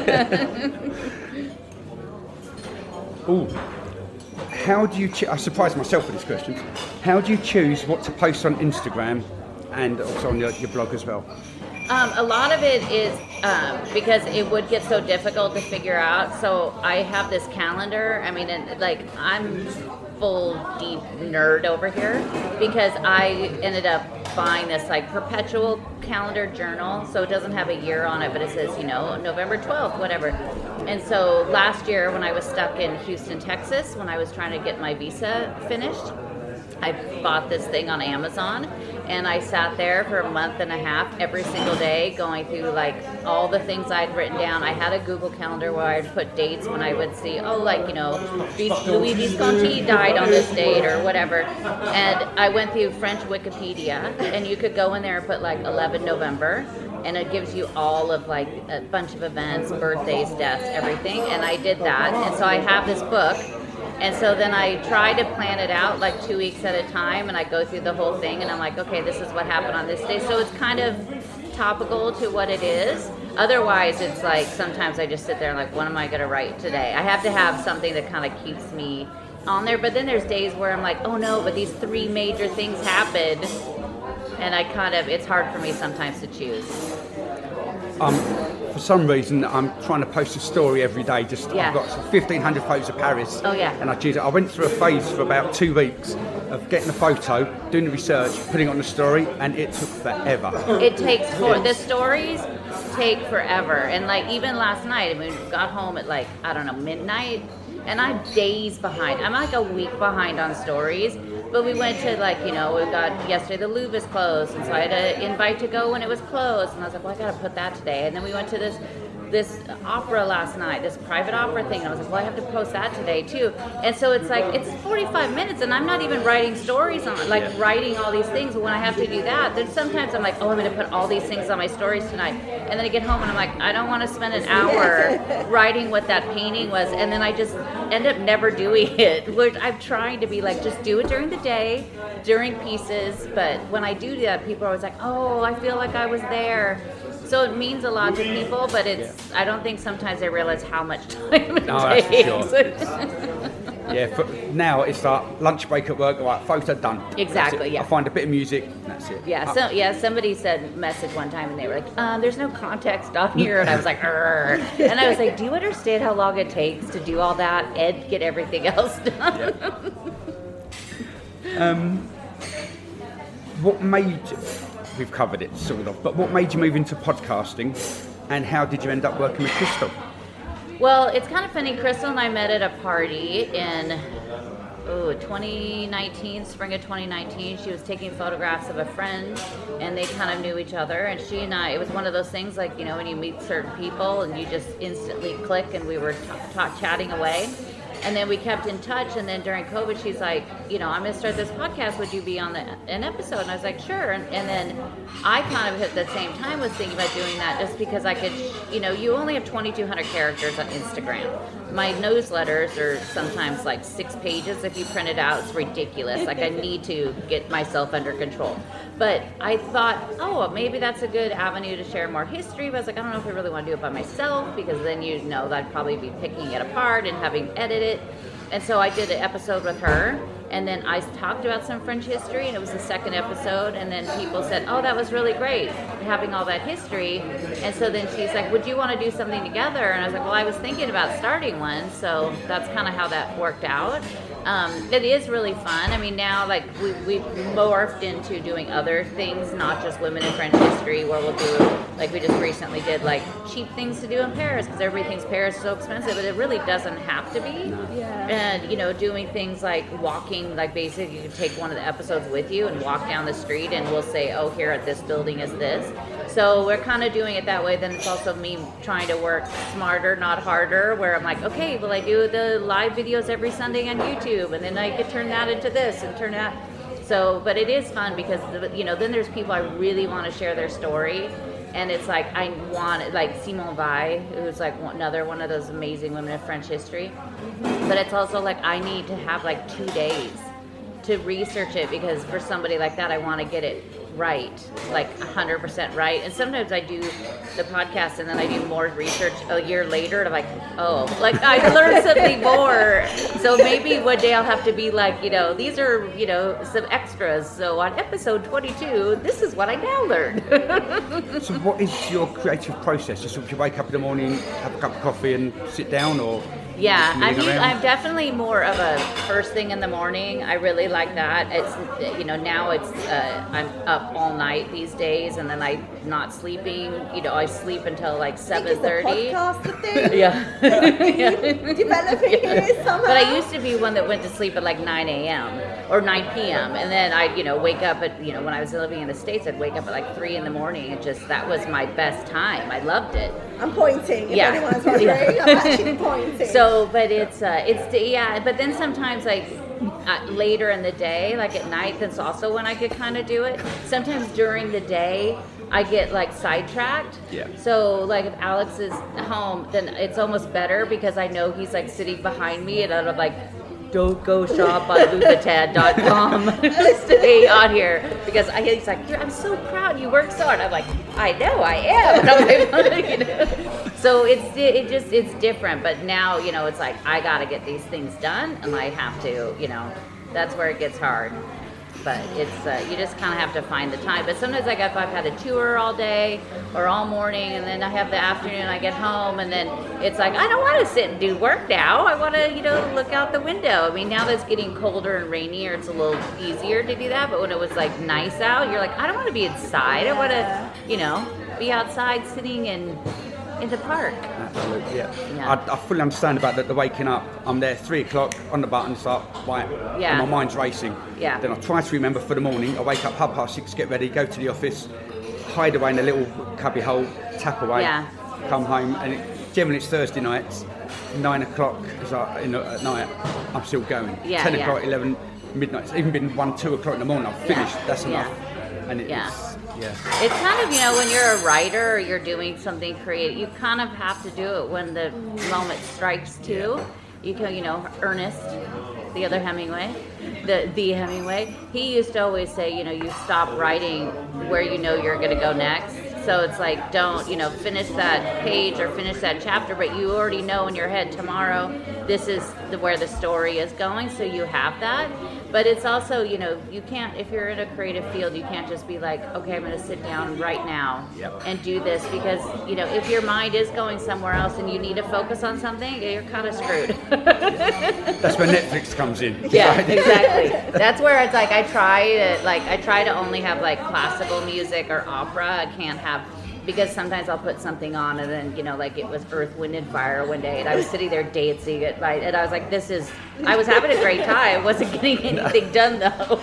Ooh. How do you I surprised myself with this question. How do you choose what to post on Instagram and also on your blog as well? A lot of it is because it would get so difficult to figure out. So I have this calendar. I mean, and, like, I'm full deep nerd over here because I ended up buying this like perpetual calendar journal. So it doesn't have a year on it, but it says, you know, November 12th, whatever. And so last year when I was stuck in Houston, Texas, when I was trying to get my visa finished, I bought this thing on Amazon, and I sat there for a month and a half every single day going through like all the things I'd written down. I had a Google Calendar where I'd put dates when I would see, oh, like, you know, Louis Visconti died on this date or whatever. And I went through French Wikipedia, and you could go in there and put like 11 November, and it gives you all of like a bunch of events, birthdays, deaths, everything. And I did that, and so I have this book. And so then I try to plan it out like 2 weeks at a time, and I go through the whole thing, and I'm like, okay, this is what happened on this day. So it's kind of topical to what it is. Otherwise, it's like sometimes I just sit there and like, what am I going to write today? I have to have something that kind of keeps me on there. But then there's days where I'm like, oh no, but these 3 major things happened. And I kind of, it's hard for me sometimes to choose. For some reason, I'm trying to post a story every day. Yeah. I've got 1,500 photos of Paris. Oh, yeah. And I choose it. I went through a phase for about 2 weeks of getting the photo, doing the research, putting it on the story, and it took forever. It takes the stories take forever. And like even last night, I mean, we got home at like, I don't know, midnight, and I'm days behind. I'm like a week behind on stories. But we went to like, you know, we got yesterday the Louvre is closed, and so I had an invite to go when it was closed, and I was like, well, I gotta put that today. And then we went to this opera last night, this private opera thing, and I was like, well, I have to post that today too. And so it's like, it's 45 minutes, and I'm not even writing stories on, like writing all these things. But when I have to do that, then sometimes I'm like, oh, I'm gonna put all these things on my stories tonight. And then I get home and I'm like, I don't want to spend an hour writing what that painting was, and then I just end up never doing it. I'm trying to be like, just do it during the day, during pieces. But when I do that, people are always like, oh, I feel like I was there. So it means a lot to people, but I don't think sometimes they realize how much time it takes. That's for sure. Now it's like lunch break at work, right, photo done. Exactly, yeah. I find a bit of music, that's it. Yeah, somebody said message one time, and they were like, there's no context on here, and I was like, Rrr. And I was like, do you understand how long it takes to do all that and get everything else done? What made, we've covered it sort of, but what made you move into podcasting, and how did you end up working with Crystal? Well, it's kind of funny. Crystal and I met at a party in 2019, spring of 2019. She was taking photographs of a friend, and they kind of knew each other. And she and I, it was one of those things like, you know, when you meet certain people and you just instantly click, and we were chatting away. And then we kept in touch, and then during COVID, she's like, you know, I'm going to start this podcast. Would you be on an episode? And I was like, sure. And then I kind of at the same time was thinking about doing that just because I could, you know, you only have 2,200 characters on Instagram. My newsletters are sometimes like 6 pages. If you print it out, it's ridiculous. Like I need to get myself under control. But I thought, oh, maybe that's a good avenue to share more history. But I was like, I don't know if I really want to do it by myself, because then you know that I'd probably be picking it apart and having to edit it. And so I did an episode with her, and then I talked about some French history, and it was the second episode, and then people said, oh, that was really great, having all that history. And so then she's like, would you want to do something together? And I was like, well, I was thinking about starting one, so that's kind of how that worked out. It is really fun. I mean, now like we've morphed into doing other things, not just women in French history, where we'll do, like we just recently did like cheap things to do in Paris, because everybody thinks Paris is so expensive, but it really doesn't have to be. Yeah. And, you know, doing things like walking, like basically you can take one of the episodes with you and walk down the street, and we'll say, oh, here at this building is this. So we're kind of doing it that way. Then it's also me trying to work smarter, not harder, where I'm like, okay, well, I do the live videos every Sunday on YouTube, and then I could turn that into this and turn that. So, but it is fun because, you know, then there's people I really want to share their story. And it's like, I want, like Simone Weil, who's like another one of those amazing women in French history. But it's also like, I need to have like 2 days to research it, because for somebody like that, I want to get it right, like 100% right. And sometimes I do the podcast and then I do more research a year later and I'm like, oh, like I learned something more. So maybe one day I'll have to be like, these are, some extras. So on episode 22, this is what I now learned. So what is your creative process? Just you wake up in the morning, have a cup of coffee and sit down, or? Yeah, Milling around? I'm definitely more of a first thing in the morning. I really like that. It's, now it's, I'm up all night these days and then I'm not sleeping. I sleep until like 7:30. Podcast the thing. Yeah. Developing it somehow. But I used to be one that went to sleep at like 9 a.m. or 9 p.m. And then I'd, wake up at, when I was living in the States, I'd wake up at like 3 in the morning. And that was my best time. I loved it. I'm pointing. If Yeah. anyone's wondering, I'm actually pointing. So, but but then sometimes like later in the day, like at night, that's also when I could kind of do it. Sometimes during the day, I get like sidetracked. Yeah. So like if Alex is home, then it's almost better because I know he's like sitting behind me and I'm like, don't go shop on Louboutin.com. Stay on here because he's like, I'm so proud you work so hard. I'm like, I know I am. And I'm like, So it's different. But now it's like I got to get these things done, and I have to. That's where it gets hard. But it's you just kind of have to find the time. But sometimes like if I've had a tour all day or all morning, and then I have the afternoon, I get home, and then it's like I don't want to sit and do work now. I want to look out the window. I mean, now that it's getting colder and rainier, it's a little easier to do that. But when it was like nice out, you're like I don't want to be inside. I want to be outside sitting in the park. Absolutely, yeah. Yeah. I fully understand about the waking up. I'm there 3 o'clock on the button, start, right, Yeah. and my mind's racing. Yeah. Then I try to remember for the morning. I wake up 6:30, get ready, go to the office, hide away in a little cubby hole, tap away, Yeah. come home, and generally it's Thursday nights, 9 o'clock at night, I'm still going. Yeah, 10 yeah. o'clock, 11, midnight, it's even been 1, 2 o'clock in the morning, I've finished, that's Yeah. enough. And it's, Yeah. yeah. It's kind of, when you're a writer or you're doing something creative, you kind of have to do it when the moment strikes too. You can, Ernest, the other Hemingway, the Hemingway, he used to always say, you stop writing where you're going to go next. So it's like, don't, finish that page or finish that chapter, but you already know in your head tomorrow, this is where the story is going. So you have that. But it's also, you can't, if you're in a creative field, you can't just be like, okay, I'm going to sit down right now and do this because, if your mind is going somewhere else and you need to focus on something, you're kind of screwed. That's where Netflix comes in. Yeah, exactly. That's where it's like I try to only have like classical music or opera. I can't have because sometimes I'll put something on and then like it was Earth, Wind and Fire one day and I was sitting there dancing it right and I was like I was having a great time. I wasn't getting anything done though.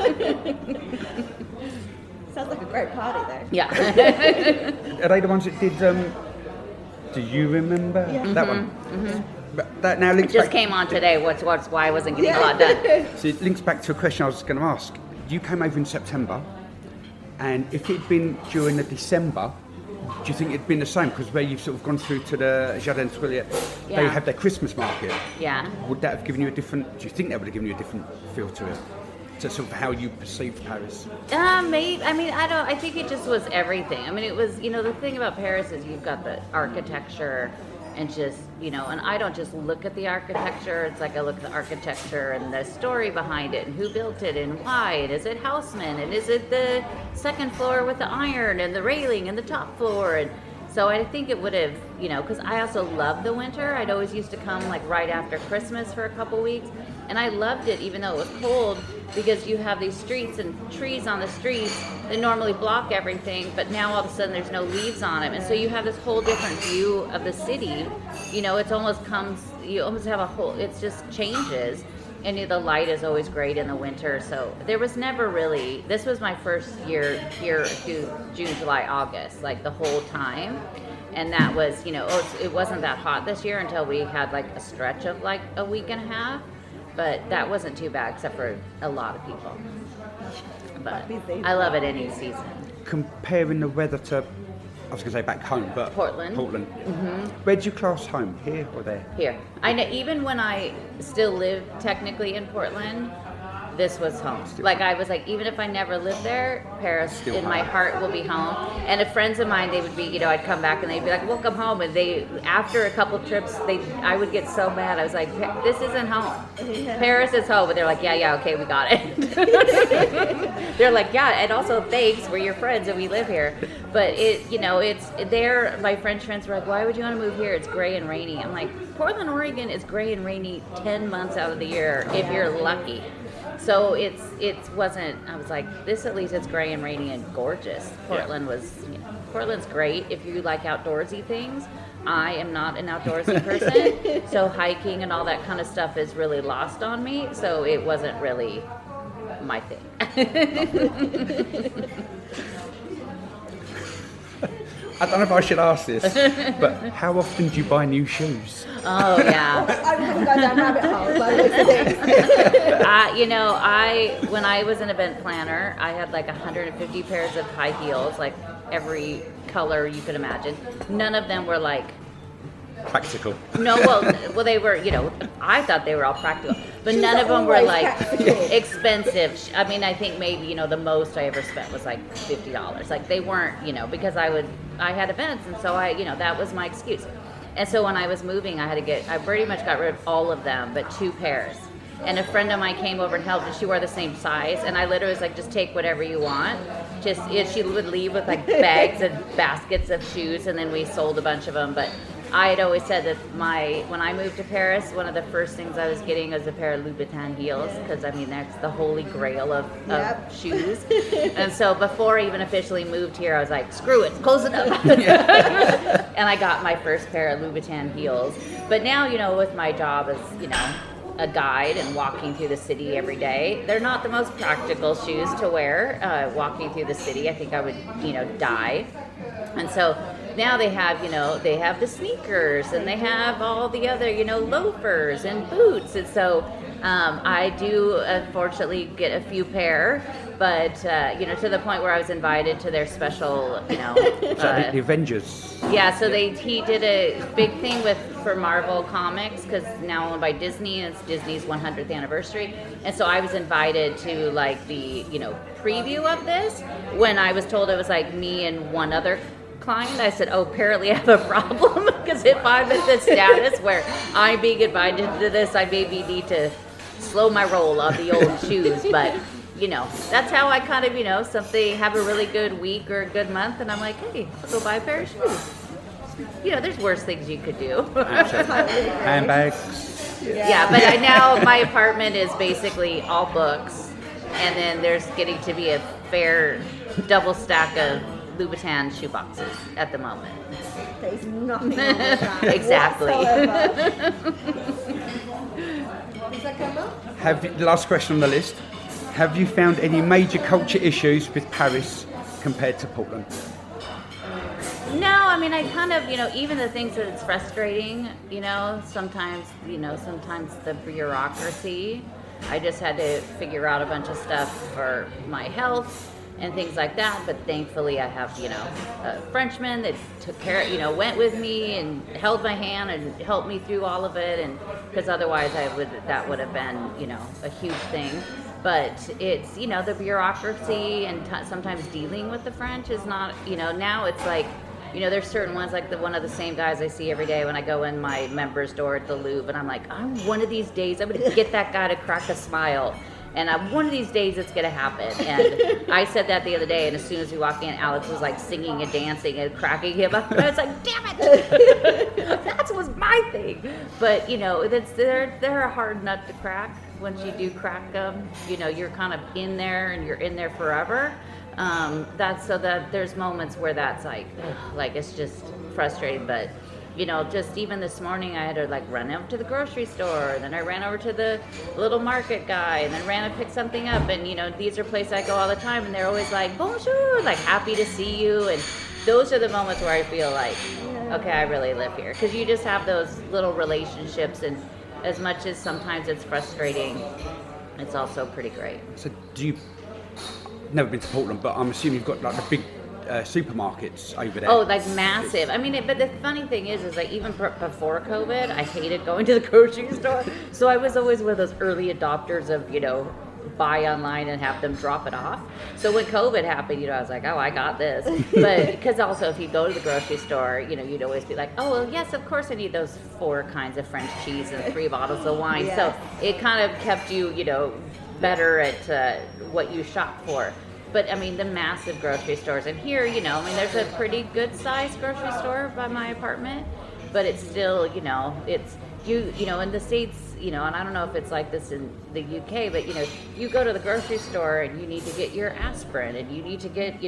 Sounds like a great party though. Yeah. Are they the ones that did? Do you remember that one? But that now It links just back. came on today. What's why I wasn't getting a lot done. So it links back to a question I was going to ask. You came over in September, and if it'd been during the December, do you think it'd been the same? Because where you've sort of gone through to the Jardin Tuileries, they Yeah. have their Christmas market. Yeah. Would that have given you a different? Do you think that would have given you a different feel to it? To sort of how you perceived Paris? Maybe. I mean, I think it just was everything. I mean, it was, the thing about Paris is you've got the architecture and just, and I don't just look at the architecture. It's like I look at the architecture and the story behind it and who built it and why. And is it Haussmann? And is it the second floor with the iron and the railing and the top floor? And so I think it would have, because I also love the winter. I'd always used to come like right after Christmas for a couple weeks. And I loved it even though it was cold because you have these streets and trees on the streets that normally block everything, but now all of a sudden there's no leaves on them. And so you have this whole different view of the city. It's almost you almost have a whole, it just changes. And the light is always great in the winter. So there was never really, this was my first year here to June, July, August, like the whole time. And that was, it wasn't that hot this year until we had like a stretch of like a week and a half. But that wasn't too bad, except for a lot of people. But I love it any season. Comparing the weather to, I was going to say back home, but Portland. Mm-hmm. Where do you class home, here or there? Here. I know, even when I still live technically in Portland, this was home. Like I was like, even if I never lived there, Paris Still in my home. heart will be home. And if friends of mine, they would be, you know, I'd come back and they'd be like, welcome home. And after a couple trips, I would get so mad. I was like, this isn't home. Paris is home. But they're like, yeah, okay, we got it. They're like, yeah, and also thanks, we're your friends and we live here. But it's there. My French friends were like, why would you want to move here? It's gray and rainy. I'm like, Portland, Oregon is gray and rainy 10 months out of the year if you're lucky. So it wasn't. I was like, this at least it's gray and rainy and gorgeous. Portland's great if you like outdoorsy things. I am not an outdoorsy person, so hiking and all that kind of stuff is really lost on me. So it wasn't really my thing. I don't know if I should ask this, but how often do you buy new shoes? Oh yeah. I wouldn't go down rabbit holes like this. When I was an event planner, I had like 150 pairs of high heels, like every color you could imagine. None of them were like Practical. no, well, they were. I thought they were all practical, but none of them were always like practical. expensive. I mean, I think maybe the most I ever spent was like $50. Like they weren't, because I had events, and so that was my excuse. And so when I was moving, I pretty much got rid of all of them, but 2 pairs. And a friend of mine came over and helped, and she wore the same size. And I literally was like, just take whatever you want. She would leave with like bags and baskets of shoes, and then we sold a bunch of them. But I had always said that when I moved to Paris, one of the first things I was getting was a pair of Louboutin heels, because I mean that's the holy grail of shoes. And so before I even officially moved here, I was like, screw it, close it up. And I got my first pair of Louboutin heels. But now, with my job as a guide and walking through the city every day, they're not the most practical shoes to wear walking through the city. I think I would die. And so now they have the sneakers, and they have all the other loafers and boots. And so I do unfortunately get a few pair, but to the point where I was invited to their special The Avengers. yeah, so he did a big thing for Marvel Comics, because now owned by Disney, and it's Disney's 100th anniversary. And so I was invited to like the preview of this, when I was told it was like me and one other client. I said, oh, apparently I have a problem, because if I'm at this status where I'm being invited to this, I maybe need to slow my roll on the old shoes. But that's how I kind of something, have a really good week or a good month, and I'm like, hey, I'll go buy a pair of shoes. There's worse things you could do. Handbags. Yeah, but now my apartment is basically all books, and then there's getting to be a fair double stack of Louboutin shoe boxes at the moment. There's nothing wrong with that. Exactly. whatsoever. Does that come up? Last question on the list. Have you found any major culture issues with Paris compared to Portland? No, I mean, I kind of, even the things that it's frustrating, sometimes the bureaucracy. I just had to figure out a bunch of stuff for my health and things like that. But thankfully I have, a Frenchman that took care, went with me and held my hand and helped me through all of it. And because otherwise that would have been, a huge thing. But it's, the bureaucracy and sometimes dealing with the French is not, now it's like, there's certain ones, like one of the same guys I see every day when I go in my member's door at the Louvre, and I'm like, one of these days I'm going to get that guy to crack a smile. And one of these days it's going to happen. And I said that the other day, and as soon as we walked in, Alex was like singing and dancing and cracking him up. And I was like, damn it! That was my thing. But, they're a hard nut to crack. Once you do crack them, you're kind of in there, and you're in there forever. That's so that there's moments where that's like it's just frustrating. But just even this morning, I had to like run up to the grocery store, and then I ran over to the little market guy, and then ran and picked something up. And these are places I go all the time, and they're always like, bonjour, like happy to see you. And those are the moments where I feel like, okay, I really live here, because you just have those little relationships. And as much as sometimes it's frustrating, it's also pretty great. So never been to Portland, but I'm assuming you've got like the big supermarkets over there. Oh, like massive. I mean, but the funny thing is like even before COVID, I hated going to the grocery store. So I was always one of those early adopters of, buy online and have them drop it off. So when COVID happened, I was like, oh, I got this. But because also if you go to the grocery store, you'd always be like, oh, well, yes, of course I need those 4 kinds of French cheese and 3 bottles of wine. Yes. So it kind of kept you, better at what you shop for. But I mean, the massive grocery stores, and here, there's a pretty good sized grocery store by my apartment, but it's still, it's in the States, and I don't know if it's like this in the UK, but you go to the grocery store and you need to get your aspirin, and you need to get,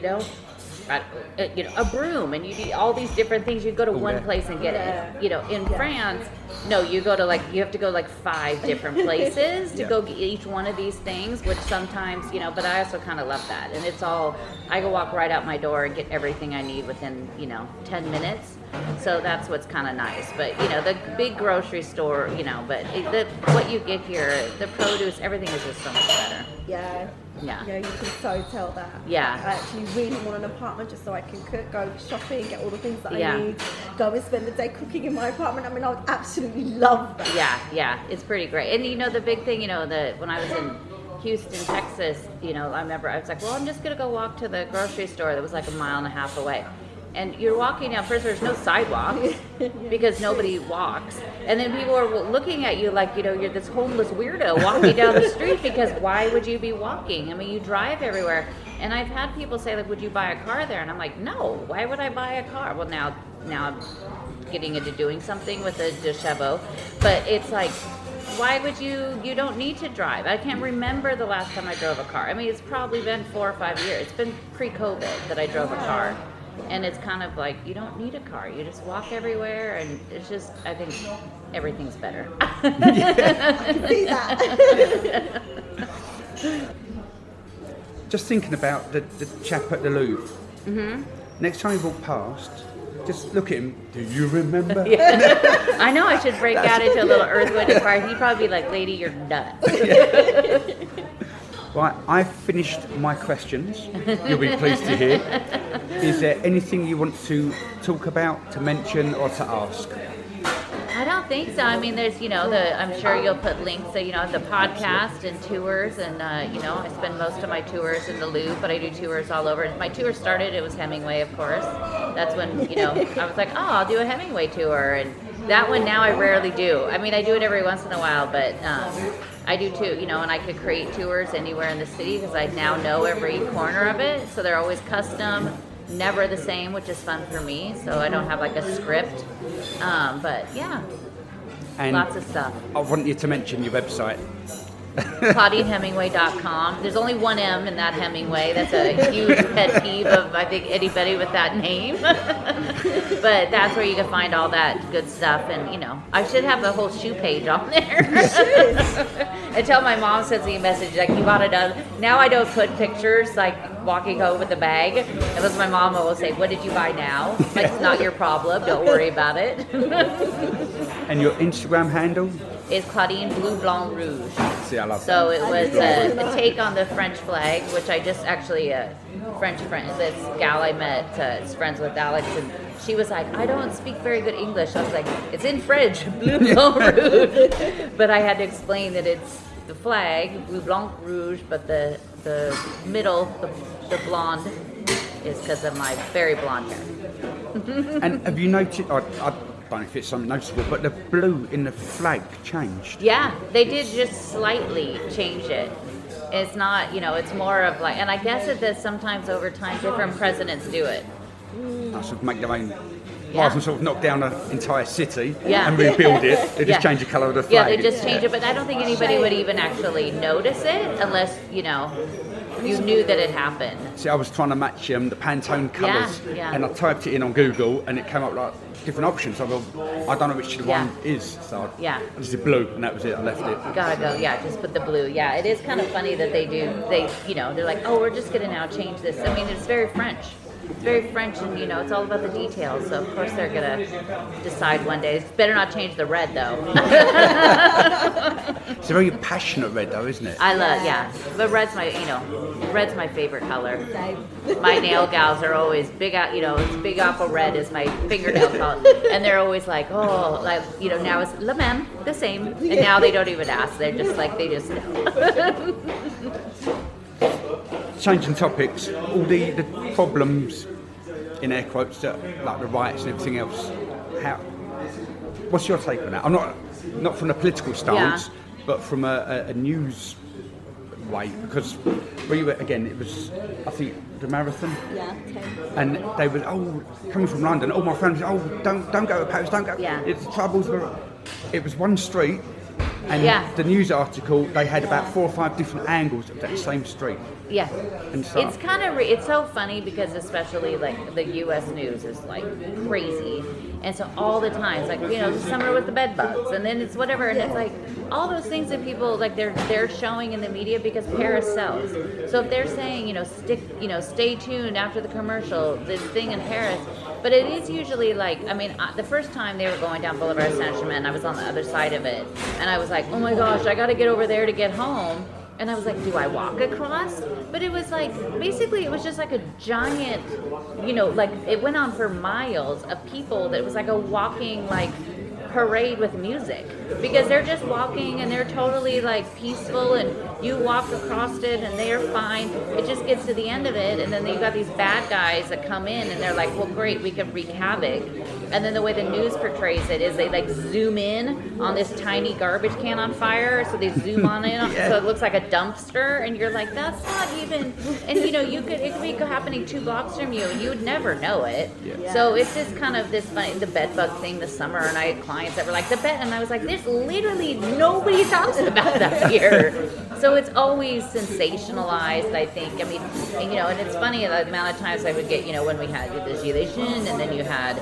a broom, and you need all these different things. You go to one place and get it. In France, no, you go to you have to go 5 different places to go get each one of these things, which sometimes, but I also kind of love that. And it's all, I can walk right out my door and get everything I need within, 10 minutes. So that's what's kind of nice. But, the big grocery store, but what you get here, the produce, everything is just so much better. Yeah. Yeah. You can so tell that. Yeah. I actually really want an apartment just so I can cook, go shopping, get all the things that Yeah. I need, go and spend the day cooking in my apartment. I mean, I would absolutely love that. Yeah, it's pretty great. And the big thing, when I was in Houston, Texas, I remember I was like, well, I'm just going to go walk to the grocery store that was 1.5 miles away. And you're walking down, first there's no sidewalks because nobody walks. And then people are looking at you like, you're this homeless weirdo walking down the street, because why would you be walking? I mean, you drive everywhere. And I've had people say, would you buy a car there? And I'm like, no, why would I buy a car? Well, now I'm getting into doing something with a Deshavo. But it's like, why would you don't need to drive. I can't remember the last time I drove a car. I mean, it's probably been 4 or 5 years. It's been pre-COVID that I drove a car. And it's kind of like, you don't need a car. You just walk everywhere, and it's just, I think everything's better. See that? Just thinking about the chap at the Louvre. Mm-hmm. Next time you walk past, just look at him. Do you remember? I know I should break out into a little Earth, Wind & Fire. He'd probably be like, lady, you're nuts. Right, I've finished my questions. You'll be pleased to hear. Is there anything you want to talk about, to mention, or to ask? I don't think so. I mean, there's, I'm sure you'll put links to, the podcast and tours. And, I spend most of my tours in the Louvre, but I do tours all over. My tour started, it was Hemingway, of course. That's when, I was like, oh, I'll do a Hemingway tour. And that one now I rarely do. I mean, I do it every once in a while, but I do too, and I could create tours anywhere in the city because I now know every corner of it. So they're always custom, never the same, which is fun for me. So I don't have a script. But yeah, And lots of stuff. I want you to mention your website. ClaudineHemingway.com. There's only one M in that Hemingway. That's a huge pet peeve of, I think, anybody with that name. But that's where you can find all that good stuff. And, I should have a whole shoe page on there. Until my mom sends me a message, like, you got it done. Now I don't put pictures, walking home with a bag. Unless my mom will say, what did you buy now? It's not your problem. Don't worry about it. And your Instagram handle? Is Claudine Bleu Blanc Rouge. See, I love So that. it was a take on the French flag, which I just actually, French friend, this gal I met is friends with Alex, and she was like, I don't speak very good English. I was like, it's in French, Bleu Blanc Rouge. But I had to explain that it's the flag, Bleu Blanc Rouge, but the middle, the blonde, is because of my very blonde hair. And have you noticed, I don't know if it's something noticeable, but the blue in the flag changed. Yeah, they did just slightly change it. It's not, it's more of and I guess that sometimes over time different presidents do it. I sort of make their own, Yeah. rather than sort of knock down an entire city Yeah. and rebuild it, they just Yeah. change the colour of the Yeah, flag. they just change it, but I don't think anybody would even actually notice it unless, you knew that it happened. See, I was trying to match the Pantone colours, yeah. and I typed it in on Google, and it came up different options. I thought, I don't know which the Yeah. one is, so Yeah. I just did blue, and that was it. I left it. Gotta go, yeah, just put the blue. Yeah, it is kind of funny that they're like, oh, we're just gonna now change this. I mean, it's very French. very French, and it's all about the details. So of course they're gonna decide one day. Better not change the red though. It's a very passionate red, though, isn't it? I love, but red's my favorite color. My nail gals are always big out, it's Big Apple Red is my fingernail color, and they're always like, oh, like now it's la même, the same, and now they don't even ask. They're just like they just know. Changing topics, all the problems in air quotes that, like the riots and everything else. What's your take on that? I'm not from a political stance, but from a news way, because again, it was, I think, the marathon. Yeah. Okay. And they were coming from London. All my friends, don't go to Paris, don't go. Yeah. It's troubles. It was one street, and the news article, they had about 4 or 5 different angles of that same street. Yeah, And so, it's kind of it's so funny because especially like the U.S. news is like crazy, and so all the time it's like the summer with the bed bugs, and then it's whatever, and it's like all those things that people like they're showing in the media because Paris sells. So if they're saying stay tuned after the commercial, this thing in Paris. But it is usually like, the first time they were going down Boulevard Saint-Germain, I was on the other side of it, and I was like, oh my gosh, I got to get over there to get home. And I was like, do I walk across? But it was like, basically it was just like a giant, like it went on for miles of people that was like a walking like parade with music, because they're just walking and they're totally like peaceful, and you walk across it and they're fine. It just gets to the end of it, and then you got these bad guys that come in and they're like, well great, we can wreak havoc. And then the way the news portrays it is they like zoom in on this tiny garbage can on fire, so they zoom on it so it looks like a dumpster, and you're like, that's not even, and it could be happening 2 blocks from you and you would never know it. So it's just kind of this funny, the bed bug thing this summer, and I had clients that were like, the bed, and I was like, there's literally nobody talks about that here. So it's always sensationalized, I think. And it's funny the amount of times I would get, when we had the Gilets Jaunes, and then you had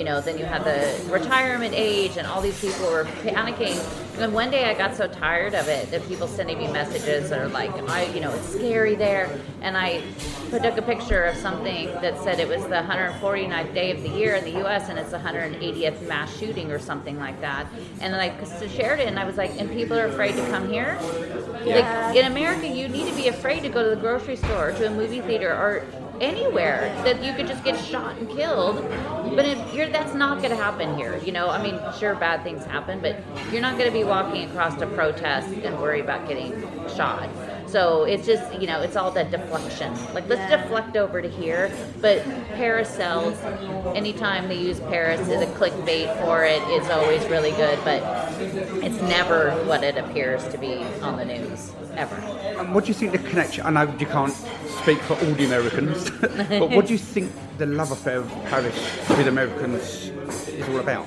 the retirement age, and all these people were panicking. And one day I got so tired of it that people sending me messages that are like, it's scary there. And I took a picture of something that said it was the 149th day of the year in the U.S. and it's the 180th mass shooting or something like that. And then I shared it, and I was like, and people are afraid to come here? Like, in America, you need to be afraid to go to the grocery store, or to a movie theater, or anywhere that you could just get shot and killed. But that's not going to happen here. Sure, bad things happen, but you're not going to be walking across to protest and worry about getting shot. So it's just, it's all that deflection. Like, let's deflect over to here. But Paris sells. Anytime they use Paris as a clickbait for it, it's always really good. But it's never what it appears to be on the news, ever. And what do you think the connection, I know you can't speak for all the Americans, but what do you think the love affair of Paris with Americans is all about?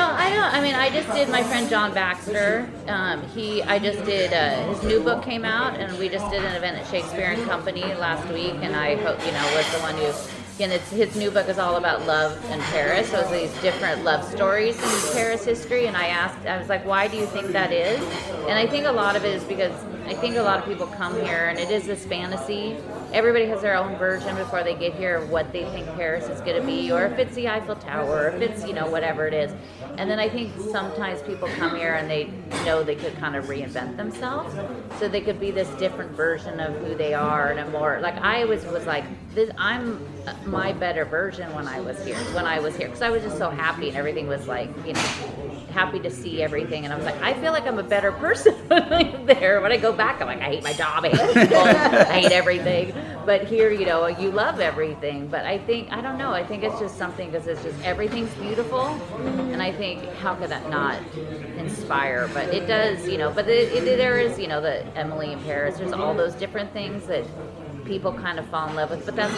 I just did my friend John Baxter. I just did, his new book came out, and we just did an event at Shakespeare and Company last week, and I hope, was the one who, his new book is all about love in Paris, so it's these different love stories in Paris history, and I was like, why do you think that is? And I think a lot of it is because I think a lot of people come here, and it is this fantasy. Everybody has their own version before they get here of what they think Paris is going to be, or if it's the Eiffel Tower, or if it's, whatever it is. And then I think sometimes people come here and they know they could kind of reinvent themselves, so they could be this different version of who they are, and a more, like, I was like, I'm my better version when I was here, because I was just so happy, and everything was like, happy to see everything, and I was like, I feel like I'm a better person when I'm there. When I go back, I'm like, I hate my job, I hate people, I hate everything. But here, you love everything. But I don't know, I think it's just something, because it's just, everything's beautiful, and I think, how could that not inspire? But it does, but there is, the Emily in Paris, there's all those different things that people kind of fall in love with, but that's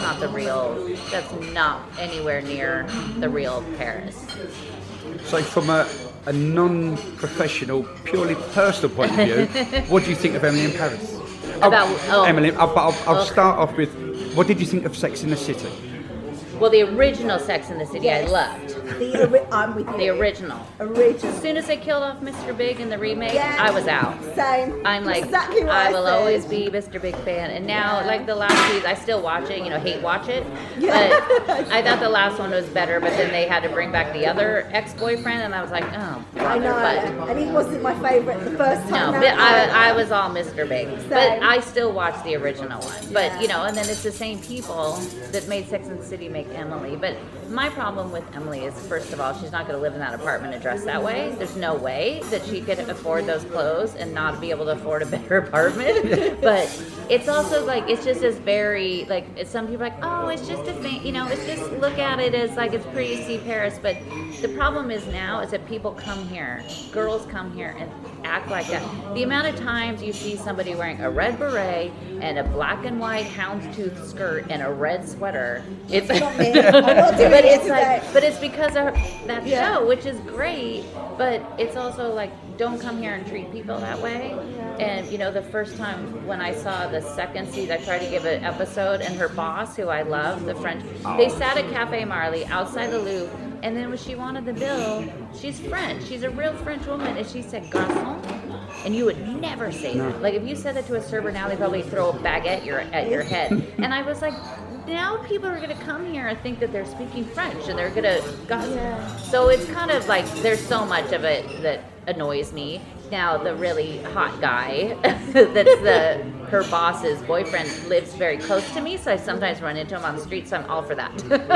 not anywhere near the real Paris. So from a non-professional, purely personal point of view, what do you think of Emily in Paris? Emily, I'll start off with, what did you think of Sex in the City? Well, the original Sex in the City, I loved. I'm with you. The original. Original. As soon as they killed off Mr. Big in the remake, Yeah. I was out. Same. I'm like, exactly what I will said. always be Mr. Big fan. And now, Yeah. like the last season, I still watch it, hate watch it. Yeah. But I thought the last one was better, but then they had to bring back the other ex-boyfriend, and I was like, oh, I know. But, And he wasn't my favourite the first no, time. but I was all Mr. Big. But Same. I still watch the original one. But, Yeah. and then it's the same people that made Sex and the City make Emily. But my problem with Emily is, first of all, she's not going to live in that apartment and dress that way. There's no way that she could afford those clothes and not be able to afford a better apartment. But it's also like, it's just as very, like, some people are like, oh, it's just a thing, it's just look at it as like it's pretty to see Paris. But the problem is now is that people come here, girls come here and act like that. The amount of times you see somebody wearing a red beret and a black and white houndstooth skirt and a red sweater, it's Not me. I'm not doing but it it's today. like, but it's because of that Yeah. show, which is great. But it's also like, don't come here and treat people that way. And the first time when I saw the second season, I tried to give an episode, and her boss, who I love, the French, they sat at Cafe Marley outside the Louvre. And then when she wanted the bill, she's French. She's a real French woman, and she said garçon. And you would never say that. Like if you said that to a server now, they probably throw a baguette at your head. And I was like, now people are going to come here and think that they're speaking French, and they're going to gossip. Yeah. So it's kind of like there's so much of it that annoys me. Now the really hot guy, that's her boss's boyfriend, lives very close to me, so I sometimes run into him on the street. So I'm all for that.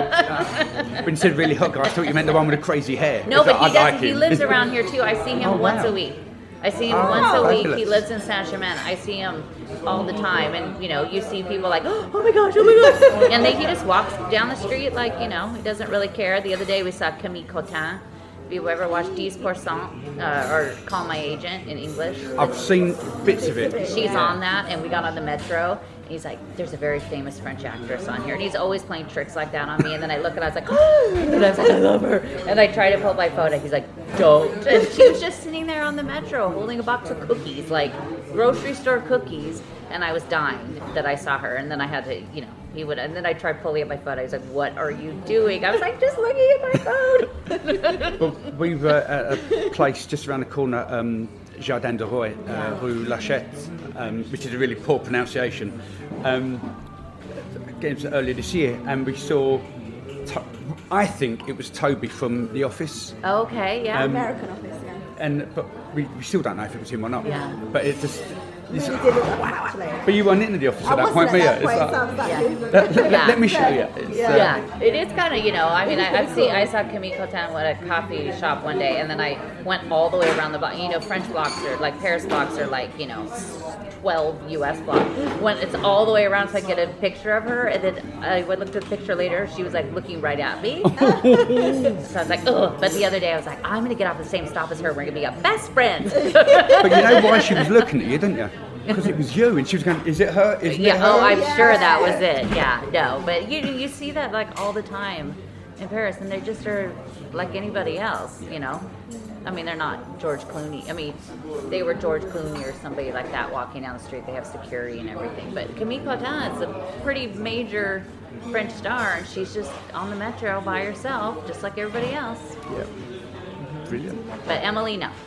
When you said really hot guy, I thought you meant the one with the crazy hair. No, but I he like does. He him. lives around here too. I see him Oh, once wow. a week. I see him Oh, once a week. fabulous. He lives in Saint-Germain. I see him all the time, and you see people like, oh my gosh, and he just walks down the street like he doesn't really care. The other day we saw Camille Cotin. Have you ever watched 10%, or Call My Agent in English? I've seen bits of it. She's on that, and we got on the metro. And he's like, there's a very famous French actress on here. And he's always playing tricks like that on me. And then I look and I was like, oh, and I was like, I love her. And I try to pull my photo. He's like, don't. And she was just sitting there on the metro holding a box of cookies, like grocery store cookies. And I was dying that I saw her. And then I had to, and then I tried pulling up my photo. He's like, what are you doing? I was like, just looking at my phone. Well, we were at a place just around the corner, Jardin de Roy, Rue Lachette, which is a really poor pronunciation. Again, earlier this year, and we saw, I think it was Toby from The Office, Okay, yeah. American Office, yeah. but we still don't know if it was him or not. Yeah. But it just. Really did look like actually. But you weren't in the office I at that wasn't point, at were you? that point, It's so I like, was like, Yeah. who's the- let me show you. It's, Yeah, it is kind of, I mean, I saw Camille Cotin at a coffee shop one day, and then I went all the way around the block. French blocks are like, Paris blocks are like, 12 US blocks. When it's all the way around, so I get a picture of her, and then I went looked at the picture later. She was like looking right at me. So I was like, ugh. But the other day, I was like, I'm gonna get off the same stop as her. We're gonna be a best friends. But you know why she was looking at you, didn't you? Because it was you, and she was going, is it her? Isn't it Yeah, her? oh, I'm sure that was it. Yeah, no, but you see that like all the time in Paris, and they just are like anybody else, I mean, they're not George Clooney. I mean, they were George Clooney or somebody like that walking down the street. They have security and everything. But Camille Cotin is a pretty major French star, and she's just on the metro by herself, just like everybody else. Yeah. Brilliant. But Emily, no.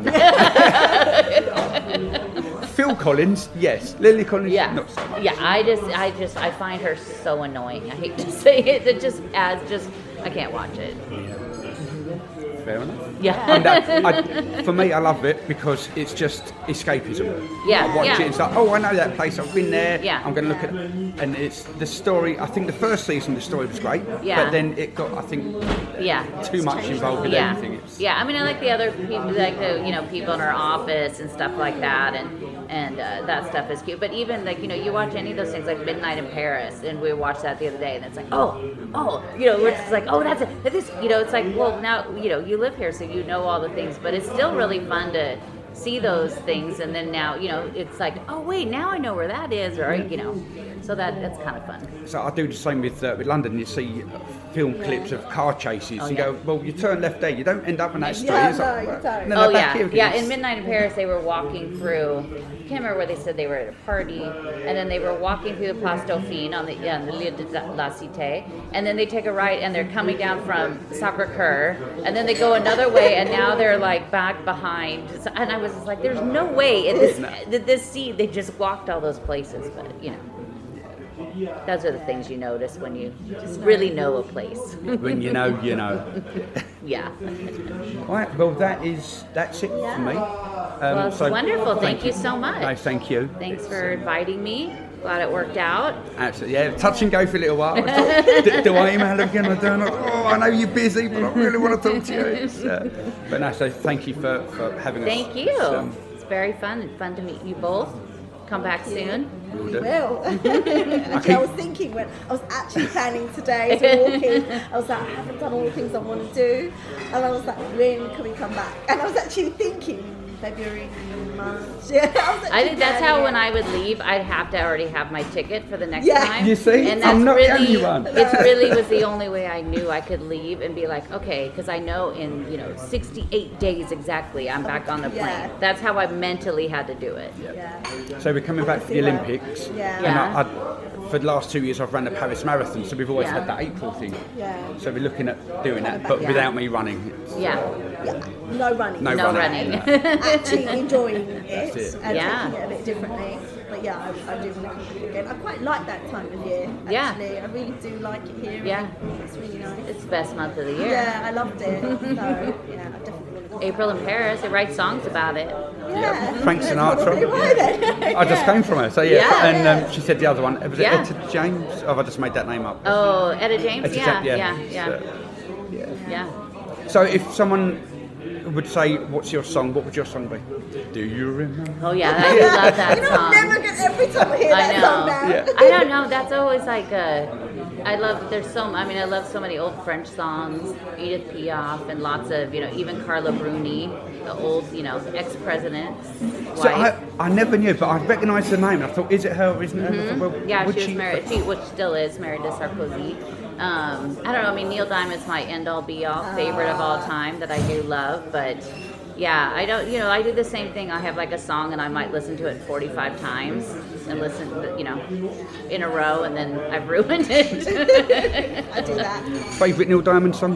Phil Collins, yes. Lily Collins, Yeah, not so much. yeah. I find her so annoying. I hate to say it. It just I can't watch it. Fair enough. Yeah. And for me, I love it because it's just escapism. Yeah, I watch yeah. it, it's like, oh, I know that place, I've been there, Yeah. I'm going to look at it. And it's the story, I think the first season, the story was great, Yeah. but then it got, I think, Yeah. too much involved with Yeah. everything. It's, Yeah, I mean, I like the other people, like the people in our office and stuff like that, and that stuff is cute. But even like you watch any of those things like Midnight in Paris, and we watched that the other day, and it's like we're just like, oh, that's it. This, it's like, well, now you live here, so you know all the things, but it's still really fun to see those things, and then now it's like, oh wait, now I know where that is, or So that's kind of fun. So I do the same with London. You see film clips of car chases. Oh, you yeah. go, well, you turn left there. You don't end up in that street. Yeah, It's no, like, you well, don't. and then Oh they're back yeah, here yeah. again. In Midnight in Paris, they were walking through. I can't remember where they said they were at a party, and then they were walking through the Place Dauphine on the Lieu de la Cité, and then they take a right, and they're coming down from Sacré-Cœur, and then they go another way, and now they're like back behind. And I was just like, "There's no way in this scene they just walked all those places," but you know. Those are the things you notice when you really know a place. When you know, you know. Yeah. Right, well, that's it for me. Well, it's wonderful. Thank you so much. No, thank you. Thanks for inviting me. Glad it worked out. Absolutely, yeah. Touch and go for a little while. I thought, do I email again? I don't know. Oh, I know you're busy, but I really want to talk to you. But no, so thank you for having us. Thank you. It's very fun and fun to meet you both. Come back soon. Will We do. will. Actually, I was thinking when I was actually planning today to walk in, I was like, I haven't done all the things I want to do. And I was like, when can we come back? And I was actually thinking February, March. Yeah, I think that's how when I would leave, I'd have to already have my ticket for the next Yeah. time. You see? And that's I'm not the really, only one. It really was the only way I knew I could leave and be like, okay, because I know in 68 days exactly, I'm back on the plane. Yeah. That's how I mentally had to do it. Yeah. So we're coming back for the Olympics. Yeah. And Yeah. for the last 2 years, I've run the Paris Marathon, so we've always Yeah. had that April thing. Yeah. So we're looking at doing that, but Yeah. without me running. Yeah. Yeah. No running. No No running. running. Actually enjoying it, it. and Yeah. taking it a bit differently. But yeah, I do want to come back again. I quite like that time of year. Yeah. Actually, I really do like it here. Yeah. It's really nice. It's the best month of the year. Yeah, I loved it. So yeah, I definitely want to come. April in Paris, they write songs about it. Yeah. Frank That's Sinatra. probably why then. I just came from her, so yeah. Yeah. And she said the other one. Was it Yeah. Etta James? Oh, I just made that name up. Oh, Etta James? Etta Yeah, James, yeah, So, yeah. So if someone would say, what's your song, what would your song be? Do you remember? Oh, yeah, I do love that You know, song. I'm never get every time I hear I that song know. now. Yeah. I don't know. That's always like I love so many old French songs, Edith Piaf, and lots of, even Carla Bruni, the old, ex-president's So wife. I never knew, but I recognised the name. And I thought, is it her or isn't it her? I thought, well, Yeah, would she was married. Which still is married to Sarkozy. I don't know. I mean, Neil Diamond's my end-all, be-all favorite of all time that I do love, but. Yeah, I don't, I do the same thing. I have like a song and I might listen to it 45 times and listen, in a row, and then I've ruined it. I do that. Favourite Neil Diamond song?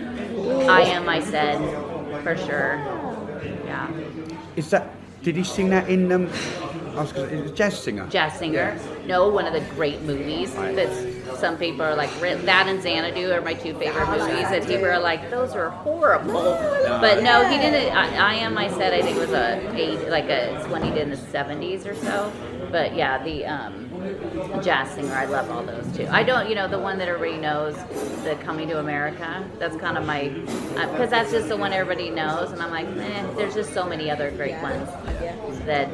I Am, I Said, for sure. Yeah. Is that, did he sing that in, it was a jazz singer? Jazz Singer. No, one of the great movies that's, some people are like, that and Xanadu are my two favorite movies, and people are like, those are horrible. But no, he didn't. I Am, I Said, I think was it's one he did in the 70s or so. But yeah, the Jazz Singer, I love all those too. I don't, the one that everybody knows, the Coming to America, that's kind of my, because that's just the one everybody knows, and I'm like, there's just so many other great ones that,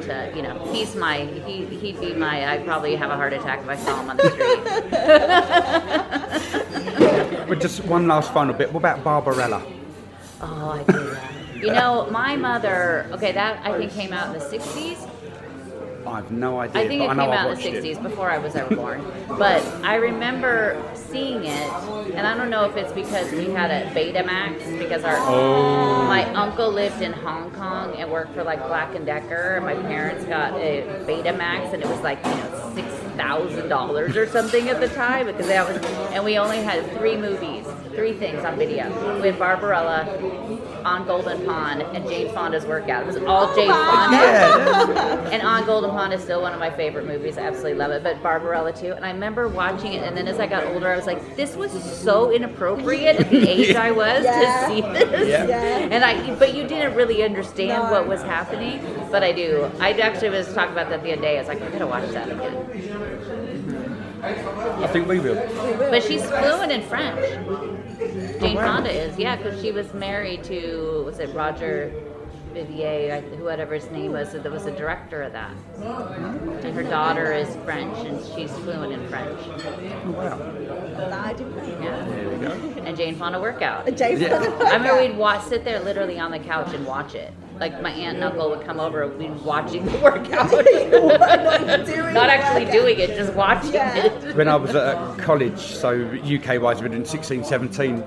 he'd be my, I'd probably have a heart attack if I saw him on the street. But just one last final bit. What about Barbarella? Oh, I do that. My mother, that I think came out in the 60s. I have no idea. I think it but came I know out I in the watched 60s before I was ever born. But I remember seeing it, and I don't know if it's because we had a Betamax, because my uncle lived in Hong Kong and worked for like Black & Decker, and my parents got a Betamax, and it was like, $6,000 or something at the time, because that was, and we only had 3 things on video. We had Barbarella, On Golden Pond, and Jane Fonda's Workout. It was all Jane Fonda. Yeah. And On Golden Pond is still one of my favorite movies. I absolutely love it. But Barbarella too. And I remember watching it, and then as I got older, I was like, this was so inappropriate at the age I was to see this. Yeah. But you didn't really understand what was happening. But I do. I actually was talking about that the other day. I was like, I gotta watch that again. I think we will. But she's fluent in French. Jane Fonda is, because she was married to, was it Roger Vivier, whoever his name was, that was the director of that. And her daughter is French, and she's fluent in French. Oh, wow. I didn't know. Yeah. There we go. And Jane Fonda Workout. James Yeah. Bond. I remember we'd sit there literally on the couch and watch it. like my aunt and uncle would come over and we'd be watching the workout. Not actually doing it, just watching it. When I was at college, so UK-wise, we were doing 16, 17.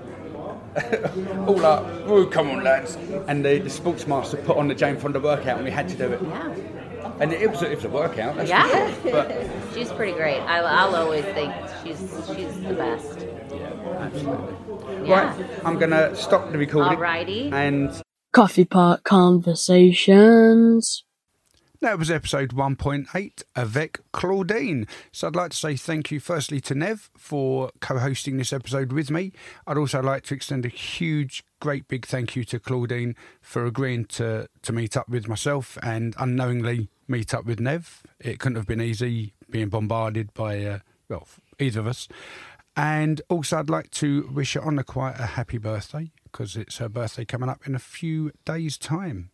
All up, oh, come on lads. And the sports master put on the Jane Fonda workout and we had to do it. Yeah. And it was a workout. That's Yeah. for sure. But She's pretty great. I'll always think she's the best. absolutely. Yeah. Right, I'm going to stop the recording. Alrighty. And Coffee Pot Conversations. that was episode 1.8 avec Claudine. So I'd like to say thank you firstly to Nev for co-hosting this episode with me. I'd also like to extend a huge, great big thank you to Claudine for agreeing to meet up with myself and unknowingly meet up with Nev. It couldn't have been easy being bombarded by, either of us. And also I'd like to wish her on the quiet a happy birthday because it's her birthday coming up in a few days' time.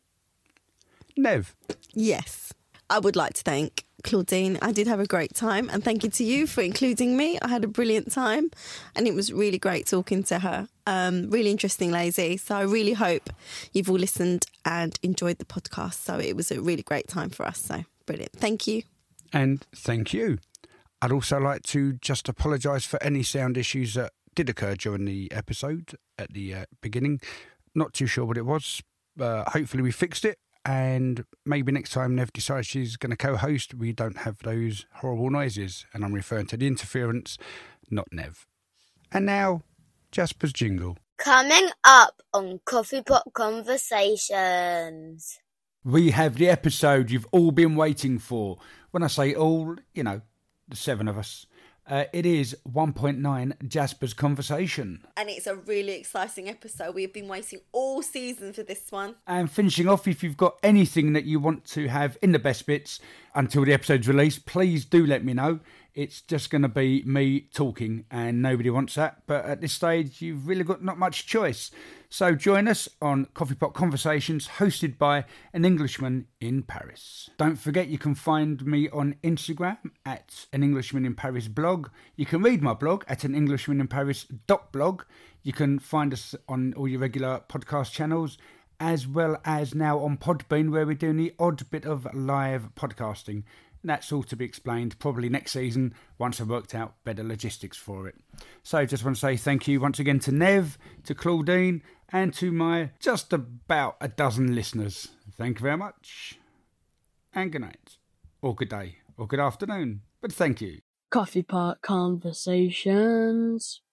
Nev. Yes. I would like to thank Claudine. I did have a great time, and thank you to you for including me. I had a brilliant time and it was really great talking to her. Really interesting lady. So I really hope you've all listened and enjoyed the podcast. So it was a really great time for us. So brilliant. Thank you. And thank you. I'd also like to just apologise for any sound issues that did occur during the episode at the beginning. Not too sure what it was. Hopefully we fixed it. And maybe next time Nev decides she's going to co-host, we don't have those horrible noises. And I'm referring to the interference, not Nev. And now, Jasper's jingle. Coming up on Coffee Pot Conversations. We have the episode you've all been waiting for. When I say all, the 7 of us. It is 1.9 Jasper's Conversation. And it's a really exciting episode. We've been waiting all season for this one. And finishing off, if you've got anything that you want to have in the best bits until the episode's released, please do let me know. It's just going to be me talking and nobody wants that. But at this stage, you've really got not much choice. So join us on Coffee Pot Conversations, hosted by an Englishman in Paris. Don't forget you can find me on Instagram at An Englishman in Paris blog. You can read my blog at anenglishmaninparis.blog. You can find us on all your regular podcast channels, as well as now on Podbean, where we're doing the odd bit of live podcasting. That's all to be explained probably next season once I've worked out better logistics for it. So just want to say thank you once again to Nev, to Claudine, and to my just about a dozen listeners. Thank you very much. And good night, or good day, or good afternoon. But thank you. Coffee Pot Conversations.